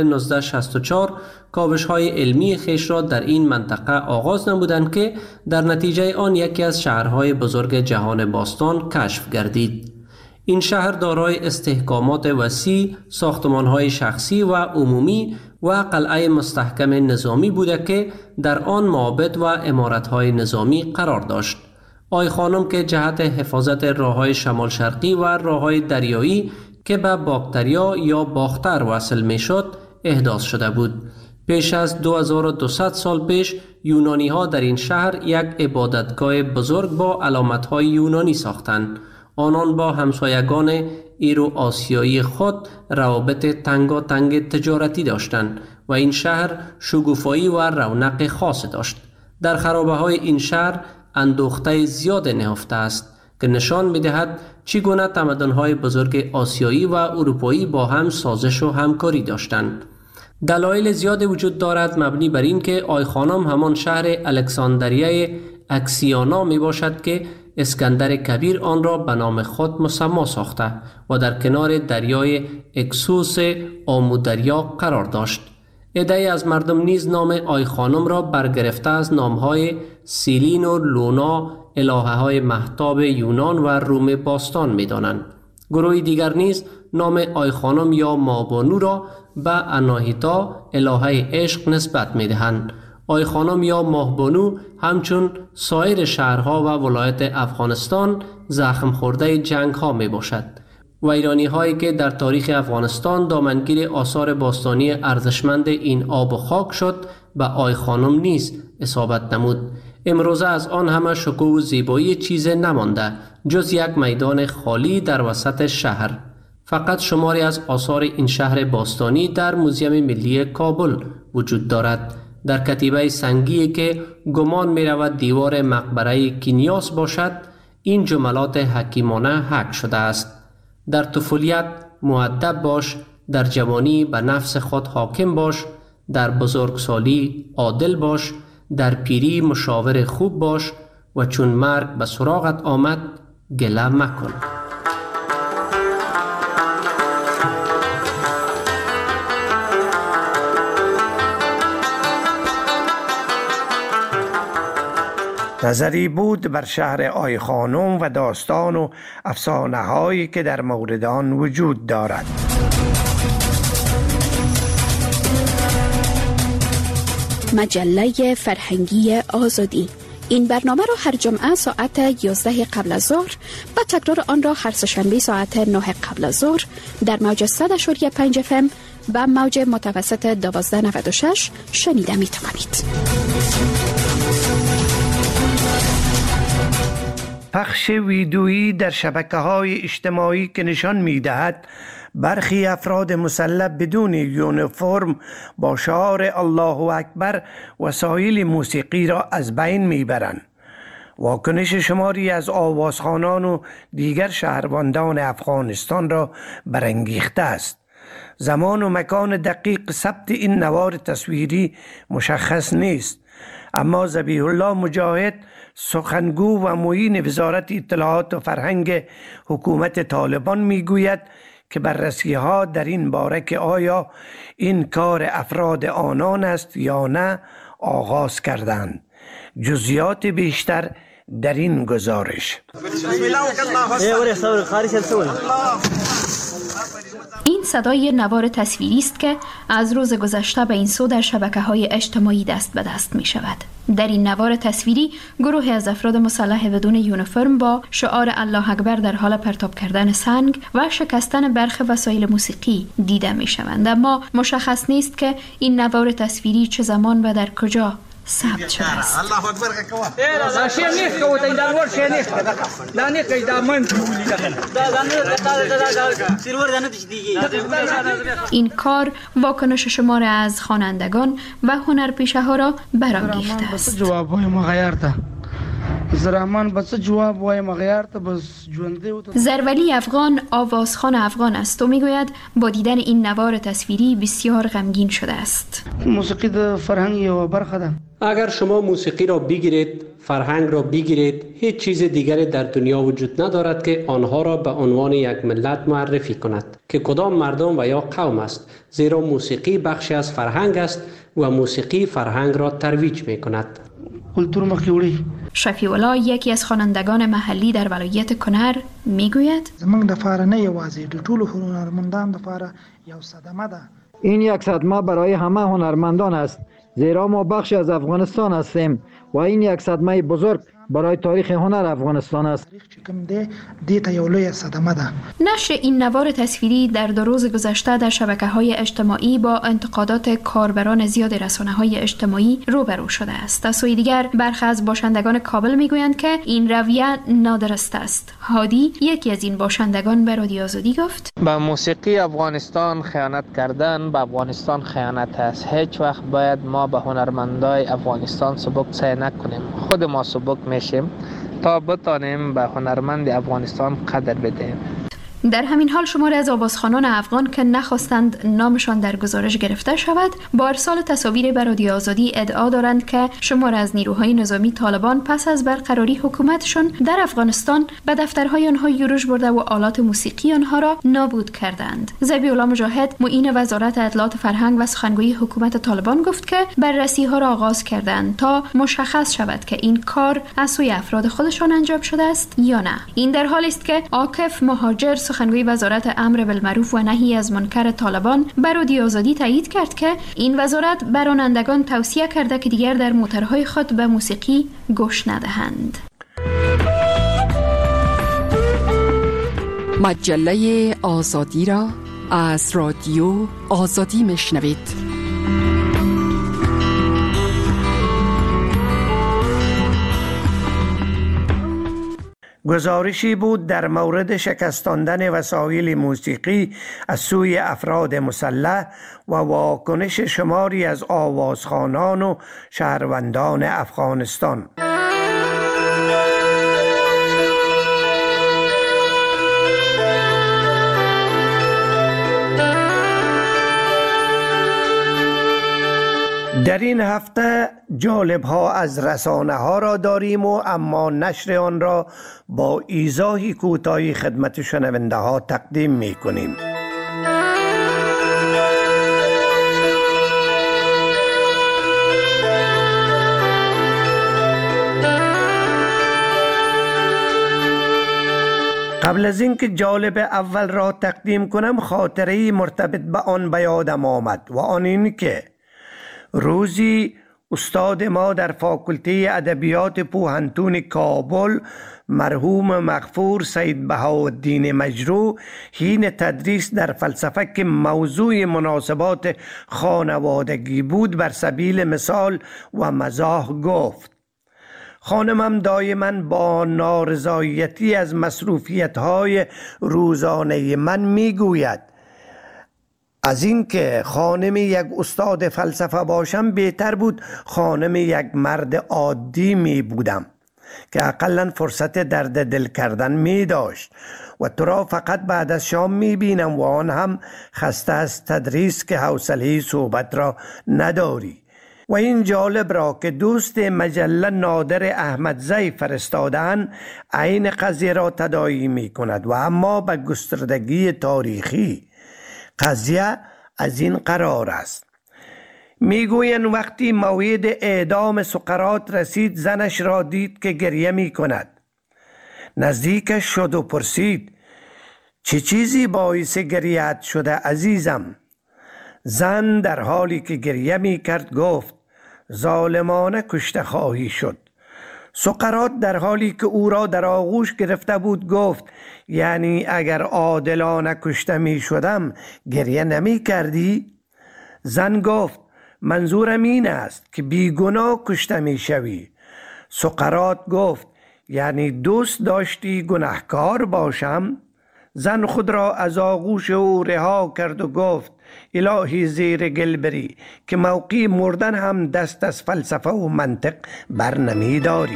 1964 کاوش‌های علمی خیش را در این منطقه آغاز نمودند که در نتیجه آن یکی از شهرهای بزرگ جهان باستان کشف گردید. این شهر دارای استحکامات وسیع، ساختمان‌های شخصی و عمومی و قلعه مستحکم نظامی بوده که در آن معابد و عمارت‌های نظامی قرار داشت. آی خانم که جهت حفاظت راه‌های شمال شرقی و راه‌های دریایی که به باکتریا یا باختر وصل می شد احداث شده بود. پیش از 2200 سال پیش یونانی ها در این شهر یک عبادتگاه بزرگ با علامت های یونانی ساختند. آنان با همسایگان ایرو آسیایی خود روابط تنگاتنگ تجارتی داشتند و این شهر شگوفایی و رونق خاص داشت. در خرابه های این شهر اندوخته زیاد نهفته است که نشان می‌دهد چگونه تمدن‌های بزرگ آسیایی و اروپایی با هم سازش و همکاری داشتند. دلایل زیاد وجود دارد مبنی بر این که آی خانم همان شهر الکساندریه اکسیانا می باشد که اسکندر کبیر آن را به نام خود مسمی ساخته و در کنار دریای اکسوس آمودریا قرار داشت. عده‌ای از مردم نیز نام آی خانم را برگرفته از نام‌های سیلین و لونا الهه‌های مهتاب یونان و روم باستان می‌دانند. گروهی دیگر نیز نام آی خانم یا مابانو را به اناهیتا الهه عشق نسبت می‌دهند. آی خانم یا ماهبانو همچون سایر شهرها و ولایت افغانستان زخم خورده جنگ‌ها می‌باشد. ویرانی هایی که در تاریخ افغانستان دامنگیر آثار باستانی ارزشمند این آب و خاک شد به آی خانم نیز اصابت نمود. امروزه از آن همه شکوه و زیبایی چیز نمانده جز یک میدان خالی در وسط شهر. فقط شماری از آثار این شهر باستانی در موزیم ملی کابل وجود دارد. در کتیبه سنگی که گمان می رود دیوار مقبره کینیاس باشد این جملات حکیمانه حک شده است: در طفولیت مؤدب باش، در جوانی به نفس خود حاکم باش، در بزرگسالی عادل باش، در پیری مشاور خوب باش و چون مرگ به سراغت آمد گله مکن. نظری بود بر شهر آی خانم و داستان و افسانه هایی که در مورد آن وجود دارد. مجله فرهنگی آزادی. این برنامه را هر جمعه ساعت 11 قبل از ظهر و تکرار آن را هر سه‌شنبه ساعت 9 قبل از ظهر در موج 100.5 FM و موج متوسط 1296 شنیده می توانید. پخش ویدیویی در شبکه‌های اجتماعی که نشان می‌دهد برخی افراد مسلح بدون یونیفرم با شعار الله اکبر وسایل موسیقی را از بین می‌برند. واکنش شماری از آوازخوانان و دیگر شهروندان افغانستان را برانگیخته است. زمان و مکان دقیق ثبت این نوار تصویری مشخص نیست، اما ذبیح الله مجاهد سخنگو و معین وزارت اطلاعات و فرهنگ حکومت طالبان میگوید که بررسی ها در این باره که آیا این کار افراد آنان است یا نه آغاز کردند. جزئیات بیشتر در این گزارش. این صدای نوار تصویری است که از روز گذشته به این سو در شبکه‌های اجتماعی دست به دست می شود. در این نوار تصویری گروهی از افراد مسلح بدون یونیفرم با شعار الله اکبر در حال پرتاب کردن سنگ و شکستن برخی وسایل موسیقی دیده می شوند، اما مشخص نیست که این نوار تصویری چه زمان و در کجا ثبت شده است. الله اکبر کوا شیر نیست کو ته دا ور شیر نیست دا نه کی دا من این کار واکنش شمار از خوانندگان و هنرپیشه ها را برانگیخته است. جواب های مغیرته زرمان بس جواب وای مغیرته بس ژوندې و. زرولی افغان آوازخوان افغان است و میگوید با دیدن این نوار تصویری بسیار غمگین شده است. موسیقی د فرهنگ یو برخه ده. اگر شما موسیقی را بگیرید، فرهنگ را بگیرید، هیچ چیز دیگری در دنیا وجود ندارد که آنها را به عنوان یک ملت معرفی کند که کدام مردم و یا قوم است، زیرا موسیقی بخشی از فرهنگ است و موسیقی فرهنگ را ترویج می کند. کلتور مخیوری. شفیع الله یکی از خوانندگان محلی در ولایت کنر میگوید زمونږ د فاره نه یوازې د ټولو هنرمندان د فاره یو صدمه ده. این یک صدمه برای همه هنرمندان است، زیرا ما بخشی از افغانستان هستیم و این یک صدمه بزرگ برای تاریخ هنر افغانستان است. نشر این نوار تصویری در 2 روز گذشته در شبکه‌های اجتماعی با انتقادات کاربران زیاد رسانه‌های اجتماعی روبرو شده است. از سوی دیگر برخی از باشندگان کابل میگویند که این رویه نادرست است. هادی یکی از این باشندگان به رادیو آزادی گفت: به موسیقی افغانستان خیانت کردن به افغانستان خیانت است. هیچ وقت باید ما به هنرمندای افغانستان سبک سعی نکنیم. خود ما سبک میشیم تا بتانیم به هنرمند افغانستان قدر بدهیم. در همین حال شماری از آوازخوانان افغان که نخواستند نامشان در گزارش گرفته شود با ارسال تصاویر به رادیو آزادی ادعا دارند که شماری از نیروهای نظامی طالبان پس از برقراری حکومتشان در افغانستان به دفترهای آنها یورش برده و آلات موسیقی آنها را نابود کردند. ذبیح الله مجاهد معین وزارت اطلاعات فرهنگ و سخنگوی حکومت طالبان گفت که بررسی ها را آغاز کردند تا مشخص شود که این کار از سوی افراد خودشان انجام شده است یا نه. این در حالی است که عاکف مهاجر سخنگوی وزارت امر بالمعروف و نهی از منکر طالبان بر رادیو آزادی تایید کرد که این وزارت به رانندگان توصیه کرده که دیگر در موتورهای خود به موسیقی گوش ندهند. مجله آزادی را از رادیو آزادی میشنوید. گزارشی بود در مورد شکستاندن وسایل موسیقی از سوی افراد مسلح و واکنش شماری از آوازخوانان و شهروندان افغانستان. در این هفته جالب ها از رسانه ها را داریم و اما نشر آن را با ایضاحی کوتاهی خدمت شنونده ها تقدیم می کنیم. قبل از اینکه جالب اول را تقدیم کنم خاطره‌ای مرتبط به آن به یادم آمد و آن این که روزی استاد ما در فاکولته ادبیات پوهنتون کابل مرحوم مغفور سید بهاءالدین مجروح حین تدریس در فلسفه که موضوع مناسبات خانوادگی بود بر سبیل مثال و مزاح گفت: خانمم دایما با نارضایتی از مصروفیت‌های روزانه من میگوید از اینکه خانم یک استاد فلسفه باشم بهتر بود خانم یک مرد عادی می بودم که اقلا فرصت درد دل کردن می داشت و تو را فقط بعد از شام می بینم و آن هم خسته از تدریس که حوصله صحبت را نداری. و این جالب را که دوست مجله نادر احمدزی فرستادن عین قضیه را تداعی می کند و اما به گستردگی تاریخی. قضیه از این قرار است: میگویند وقتی موعد اعدام سقراط رسید زنش را دید که گریه می کند. نزدیکش شد و پرسید: چه چیزی باعث گریه‌ات شده عزیزم؟ زن در حالی که گریه می کرد گفت: ظالمانه کشته خواهی شد. سقراط در حالی که او را در آغوش گرفته بود گفت: یعنی اگر عادلانه کشته می شدم گریه نمی کردی؟ زن گفت: منظورم این است که بیگناه کشته می شوی. سقراط گفت یعنی دوست داشتی گناهکار باشم؟ زن خود را از آغوش او رها کرد و گفت الهی زیر گل بری که موقع مردن هم دست از فلسفه و منطق بر نمی داری.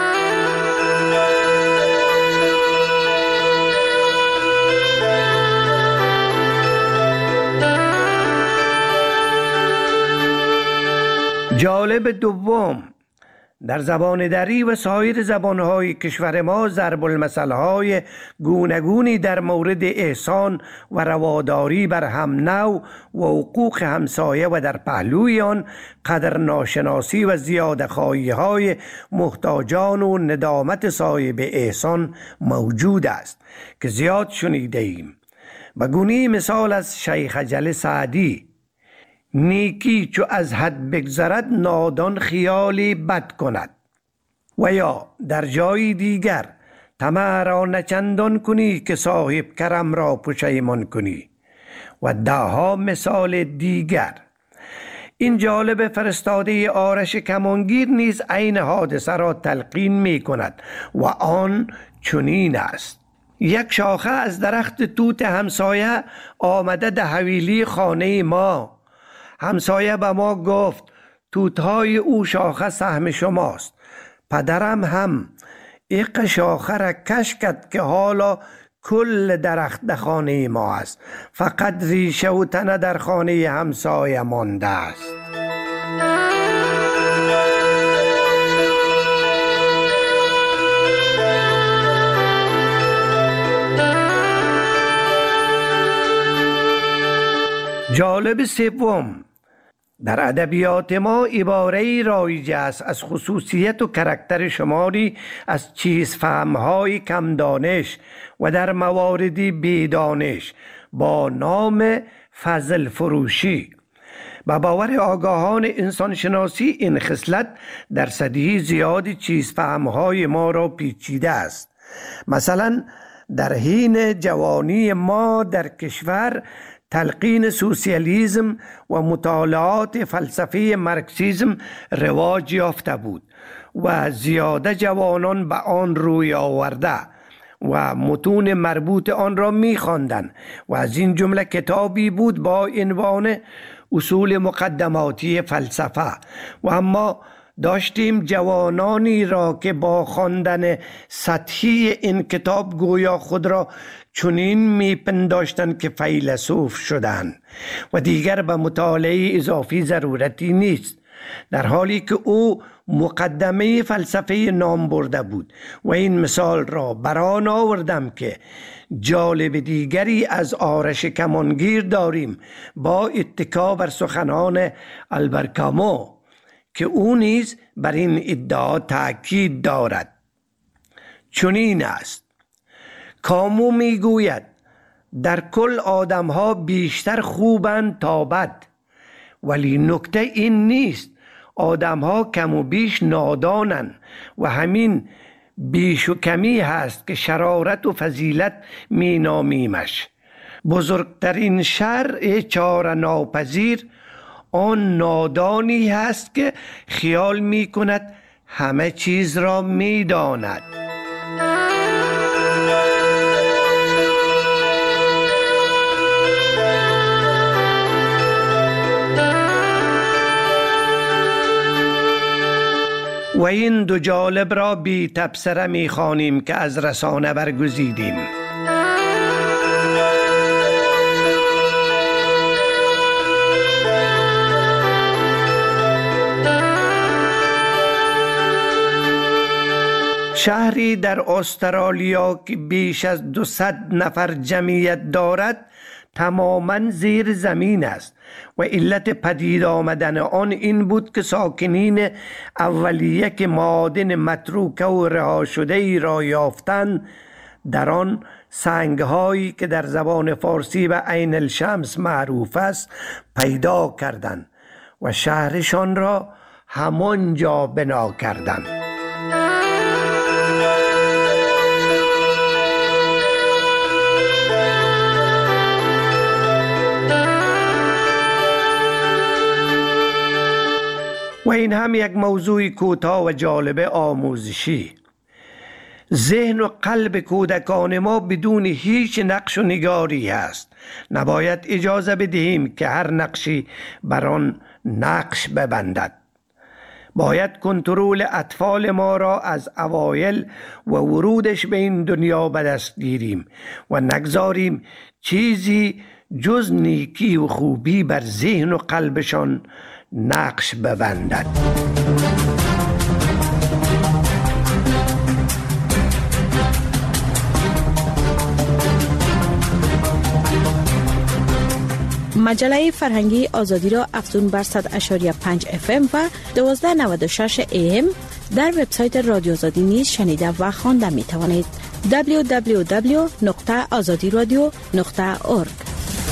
جالب دوم، در زبان دری و سایر زبانهای کشور ما ضرب المثلهای گوناگونی در مورد احسان و رواداری بر هم نوع و حقوق همسایه و در پهلوی آن قدر ناشناسی و زیاده خواهی های محتاجان و ندامت صاحب احسان موجود است که زیاد شنیده ایم. و گونه مثال از شیخ اجل سعدی: نیکی چو از حد بگذرد نادان خیالی بد کند. و یا در جای دیگر طمع را نچندان کنی که صاحب کرم را پشیمان کنی. و دهها مثال دیگر. این جالب فرستاده آرش کمانگیر نیز عین حادثه را تلقین می کند و آن چنین است: یک شاخه از درخت توت همسایه آمده ده حویلی خانه ما. همسایه به ما گفت توتهای او شاخه سهم شماست. پدرم هم ایق شاخه را کش کرد که حالا کل درخت در خانه ما است، فقط ریشه و تنه در خانه همسایه مانده است. جالب سوم، در ادبیات ما عباره‌ای رایج است از خصوصیت و کرکتر شماری از چیزفهم‌های کم دانش و در مواردی بیدانش با نام فضل فروشی. با باور آگاهان انسانشناسی این خصلت در صدی زیادی چیزفهم‌های ما را پیچیده است. مثلا در حین جوانی ما در کشور تلقین سوسیالیسم و مطالعات فلسفه مارکسیسم رواج یافته بود و زیاده جوانان به آن روی آورده و متون مربوط آن را می‌خواندند و از این جمله کتابی بود با عنوان اصول مقدماتی فلسفه. و اما داشتیم جوانانی را که با خواندن سطحی این کتاب گویا خود را چنین میپنداشتند که فیلسوف شدند و دیگر به مطالعه اضافی ضرورتی نیست، در حالی که او مقدمه فلسفه نام برده بود. و این مثال را بران آوردم که جالب دیگری از آرش کمانگیر داریم با اتکا بر سخنان آلبر کامو که او نیز بر این ادعا تأکید دارد. چنین است: کامو میگوید در کل آدمها بیشتر خوبند تا بد، ولی نکته این نیست، آدمها کم و بیش نادانند و همین بیش و کمی هست که شرارت و فضیلت می نامیمش. بزرگترین شر چاره ناپذیر آن نادانی هست که خیال می کند همه چیز را می داند. و این دو جالب را بی تبصره می خوانیم که از رسانه برگزیدیم. شهری در استرالیا که بیش از 200 نفر جمعیت دارد تماما زیر زمین است و علت پدید آمدن آن این بود که ساکنین اولیه که معادن متروکه و رها شده ای را یافتند در آن سنگهایی که در زبان فارسی به عین الشمس معروف است پیدا کردند و شهرشان را همانجا بنا کردند. این هم یک موضوع کوتاه و جالب آموزشی. ذهن و قلب کودکان ما بدون هیچ نقش و نگاری است. نباید اجازه بدهیم که هر نقشی بر آن نقش ببندد. باید کنترل اطفال ما را از اوایل و ورودش به این دنیا به دست گیریم و نگذاریم چیزی جز نیکی و خوبی بر ذهن و قلبشان نقش ببندد. مجله فرهنگی آزادی را افزون بر 100.5 FM و 1296 AM در وبسایت رادیو آزادی نیز شنیده و خوانده می توانید. www.azadiradio.org.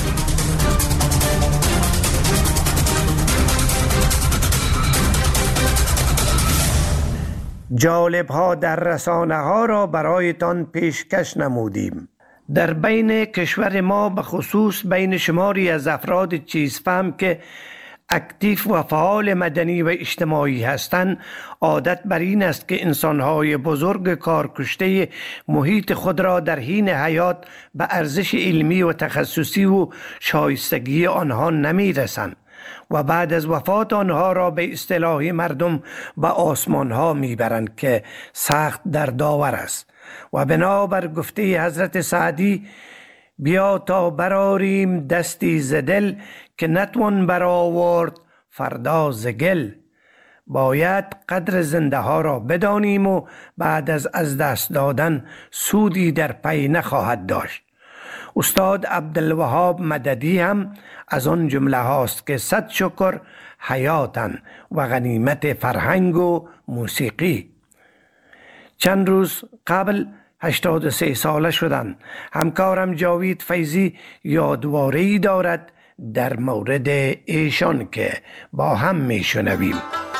جالب ها در رسانه ها را برایتان پیشکش نمودیم. در بین کشور ما به خصوص بین شماری از افراد چیزفهم که اکتیو و فعال مدنی و اجتماعی هستند، عادت بر این است که انسانهای بزرگ کارکشته محیط خود را در حین حیات به ارزش علمی و تخصصی و شایستگی آنها نمی رسند و بعد از وفات آنها را به اصطلاح مردم به آسمان ها می برند که سخت دردآور است. و بنابر گفته حضرت سعدی: بیا تا براریم دستی ز دل که نتوان برآورد فردا ز گل. باید قدر زنده ها را بدانیم و بعد از دست دادن سودی در پی نخواهد داشت. استاد عبدالوهاب مددی هم از آن جمله هاست که 100 شکر حیاتن و غنیمت فرهنگ و موسیقی. چند روز قبل 83 ساله شدند. همکارم جاوید فیضی یادواره‌ای دارد در مورد ایشان که با هم میشنویم.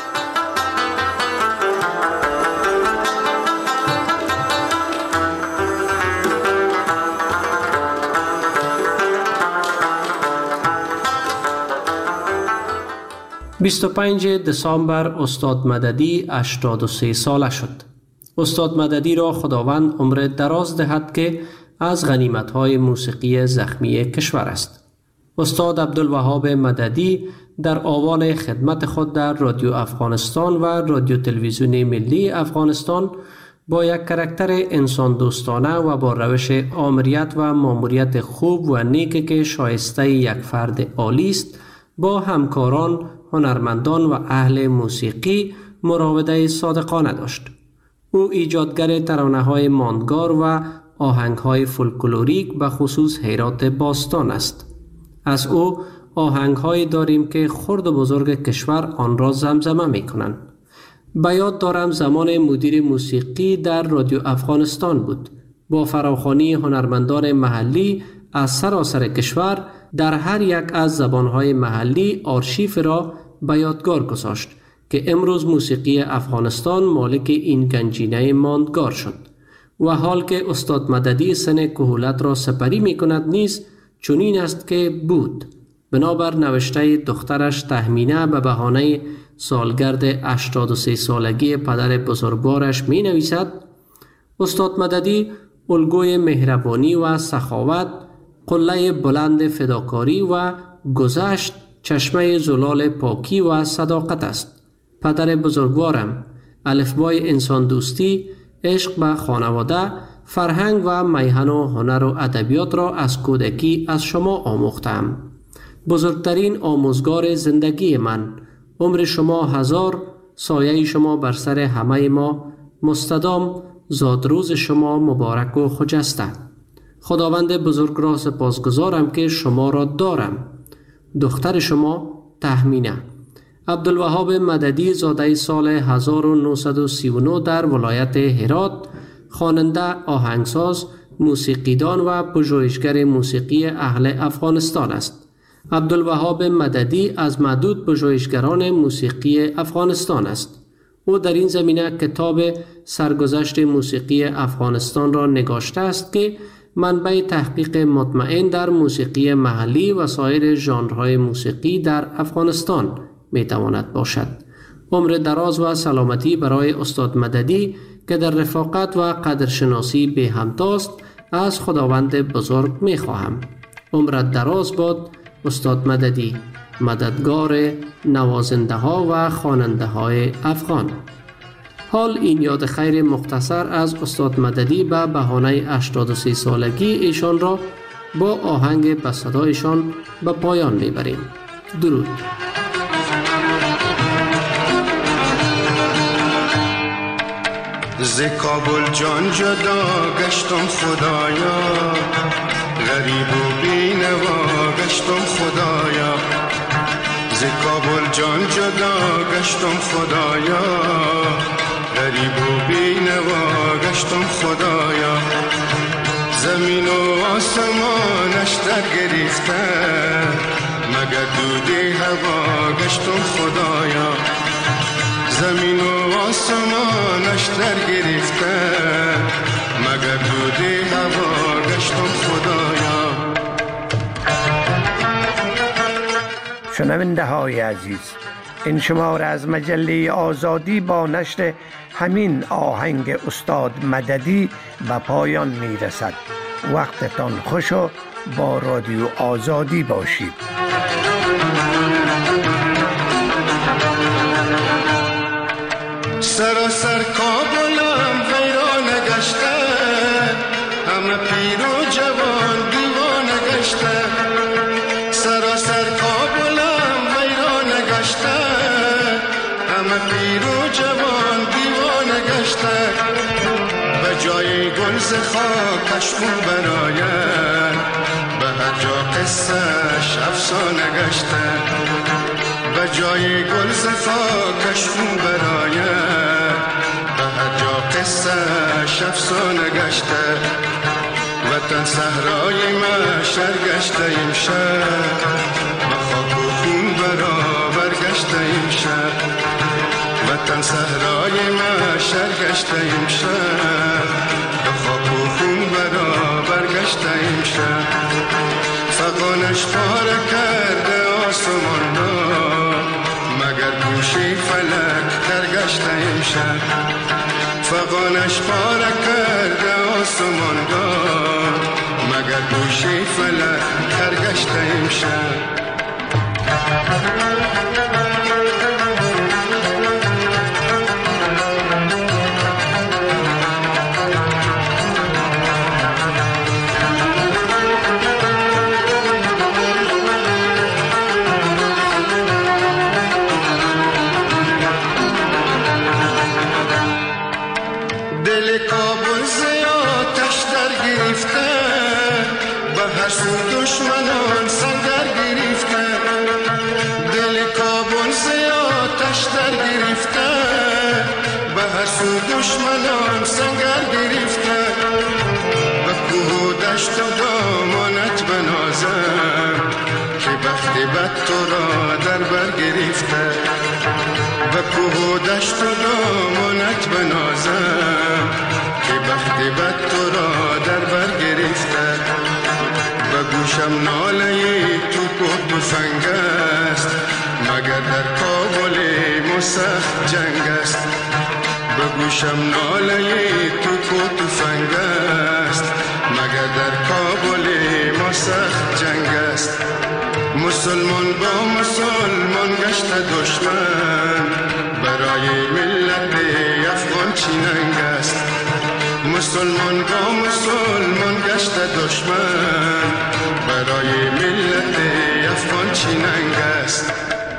25 دسامبر استاد مددی 83 ساله شد. استاد مددی را خداوند عمر دراز دهد که از غنیمت‌های موسیقی زخمی کشور است. استاد عبدالوهاب مددی در آوان خدمت خود در رادیو افغانستان و رادیو تلویزیون ملی افغانستان با یک کاراکتر انسان دوستانه و با روش آمریت و ماموریت خوب و نیک که شایسته یک فرد عالی است، با همکاران، هنرمندان و اهل موسیقی مراوده صادقانه داشت. او ایجادگر ترانه‌های ماندگار و آهنگ‌های فولکلوریک به خصوص هرات باستان است. از او آهنگ‌هایی داریم که خرد و بزرگ کشور آن را زمزمه می‌کنند. به یاد دارم زمان مدیر موسیقی در رادیو افغانستان بود. با فراخوانی هنرمندان محلی از سراسر کشور در هر یک از زبان‌های محلی آرشیف را به یادگار گذاشت که امروز موسیقی افغانستان مالک این گنجینه ماندگار شد و حال که استاد مددی سن کهولت را سپری می کند نیز چنین است که بود. بنابر نوشته دخترش تهمینه به بهانه سالگرد 83 سالگی پدر بزرگوارش می نویسد: استاد مددی الگوی مهربانی و سخاوت، قله بلند فداکاری و گذشت چشمه زلال پاکی و صداقت است. پدر بزرگوارم، الفبای انسان دوستی، عشق به خانواده، فرهنگ و میهن و هنر و ادبیات را از کودکی از شما آموختم. بزرگترین آموزگار زندگی من. عمر شما 1000، سایه شما بر سر همه ما مستدام، زادروز شما مبارک و خجسته. خداوند بزرگ را سپاسگزارم که شما را دارم. دختر شما تهمینه. عبدالوهاب مددی زاده سال 1939 در ولایت هرات، خواننده، آهنگساز، موسیقیدان و پژوهشگر موسیقی اهل افغانستان است. عبدالوهاب مددی از معدود پژوهشگران موسیقی افغانستان است. او در این زمینه کتاب سرگذشت موسیقی افغانستان را نگاشته است که منبع تحقیق مطمئن در موسیقی محلی و سایر ژانرهای موسیقی در افغانستان می تواند باشد. عمر دراز و سلامتی برای استاد مددی که در رفاقت و قدرشناسی به همتاست از خداوند بزرگ می خواهم. عمرت دراز باد استاد مددی، مددگار نوازنده ها و خواننده های افغان. حال این یاد خیر مختصر از استاد مددی به بهانه 83 سالگی ایشان را با آهنگ به صدایشان به پایان میبریم. درود. ز کابل جان جدا گشتم خدایا، غریب و بینوا گشتم خدایا. ز کابل جان جدا گشتم خدایا، غریب و بینوا گشتم خدایا. زمین و آسمانش در گریخته، مگر دود هوا گشتم خدایا. زمین و آسمانش در گریخته، مگر دود هوا گشتم خدایا. شنونده های عزیز، این شماره از مجله آزادی با نشر همین آهنگ استاد مددی به پایان می رسد. وقتتان خوش و با رادیو آزادی باشید. سراسر کابلم ویران گشته، همه پیر و جوان دیوانه گشته. سراسر کابلم ویران گشته، همه پیر و جوان دیوانه گشته. به جای گل ز خاکش خون براید، به هر جا قصه‌اش افسانه گشته. به جای گل ز خاکش خون براید، به هر جا قصه‌اش افسانه گشته. وطن صحرای محشر گشته امشب، به خاک و خون برابر گشته امشب. وطن صحرای محشر گشته امشب، به خاک و خون برابر گشته امشب. فغانش پاره کرده آسمان را، مگر گوشه فلک درگشته امشب. فغانش پاره کرده آسمان را، مگر گوشه فلک درگشته امشب. دشمنان سنگر گرفته، دل کابل ز آتش در گرفته. به هر سو دشمنان سنگر گرفته، به کوه و دشت و دامانت بنازم، که بخت بد تو را در بر گرفته. به کوه و دشت و دامانت بنازم، که بخت بد تو را در بر گرفته. به گوشم ناله توپ و تفنگ است، مگر در کابل ما سخت جنگ است. به گوشم ناله توپ و تفنگ است، مگر در کابل ما سخت جنگ است. مسلمان با مسلمان گشت دشمن، برای ملت افغان چی ننگ است. مسلمان با مسلمان گشت دشمن، برای ملت افغان چی ننگ است.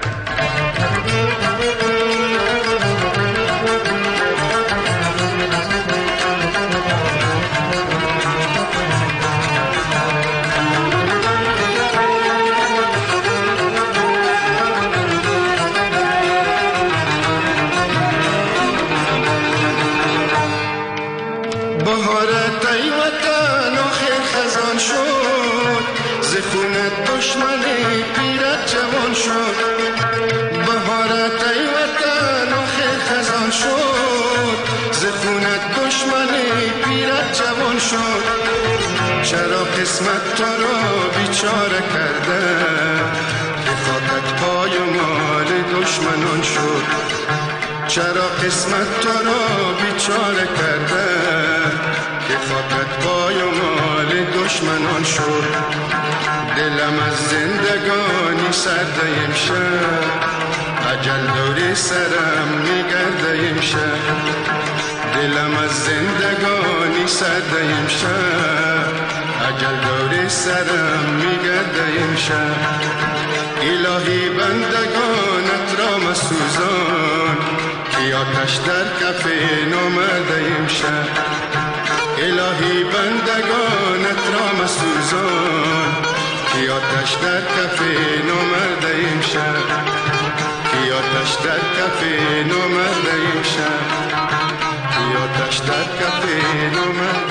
بهارت ای وطن آخر خزان شد، ز خونت دشمن پیرت جوان شد. بهارت ای وطن آخر خزان شد، ز خونت دشمن پیرت جوان شد. چرا قسمت تو را بیچاره کرده، که خاکت پای مال دشمنان شد. چرا قسمت تو را بیچاره کرده که خاکت پای مال دشمنان شد. دلم از زندگانی سرده امشب، اجل دوری سرم میگرده امشب. دلم از زندگانی سرده امشب، اجل دوری سرم میگرده امشب. الهی بندگانت را مسوزان که آتش در کف نامرده امشب. الهی بندگانت را مسوزان که آتش در کف نامرده امشب. که آتش در کف نامرده امشب. که آتش در کف نامرده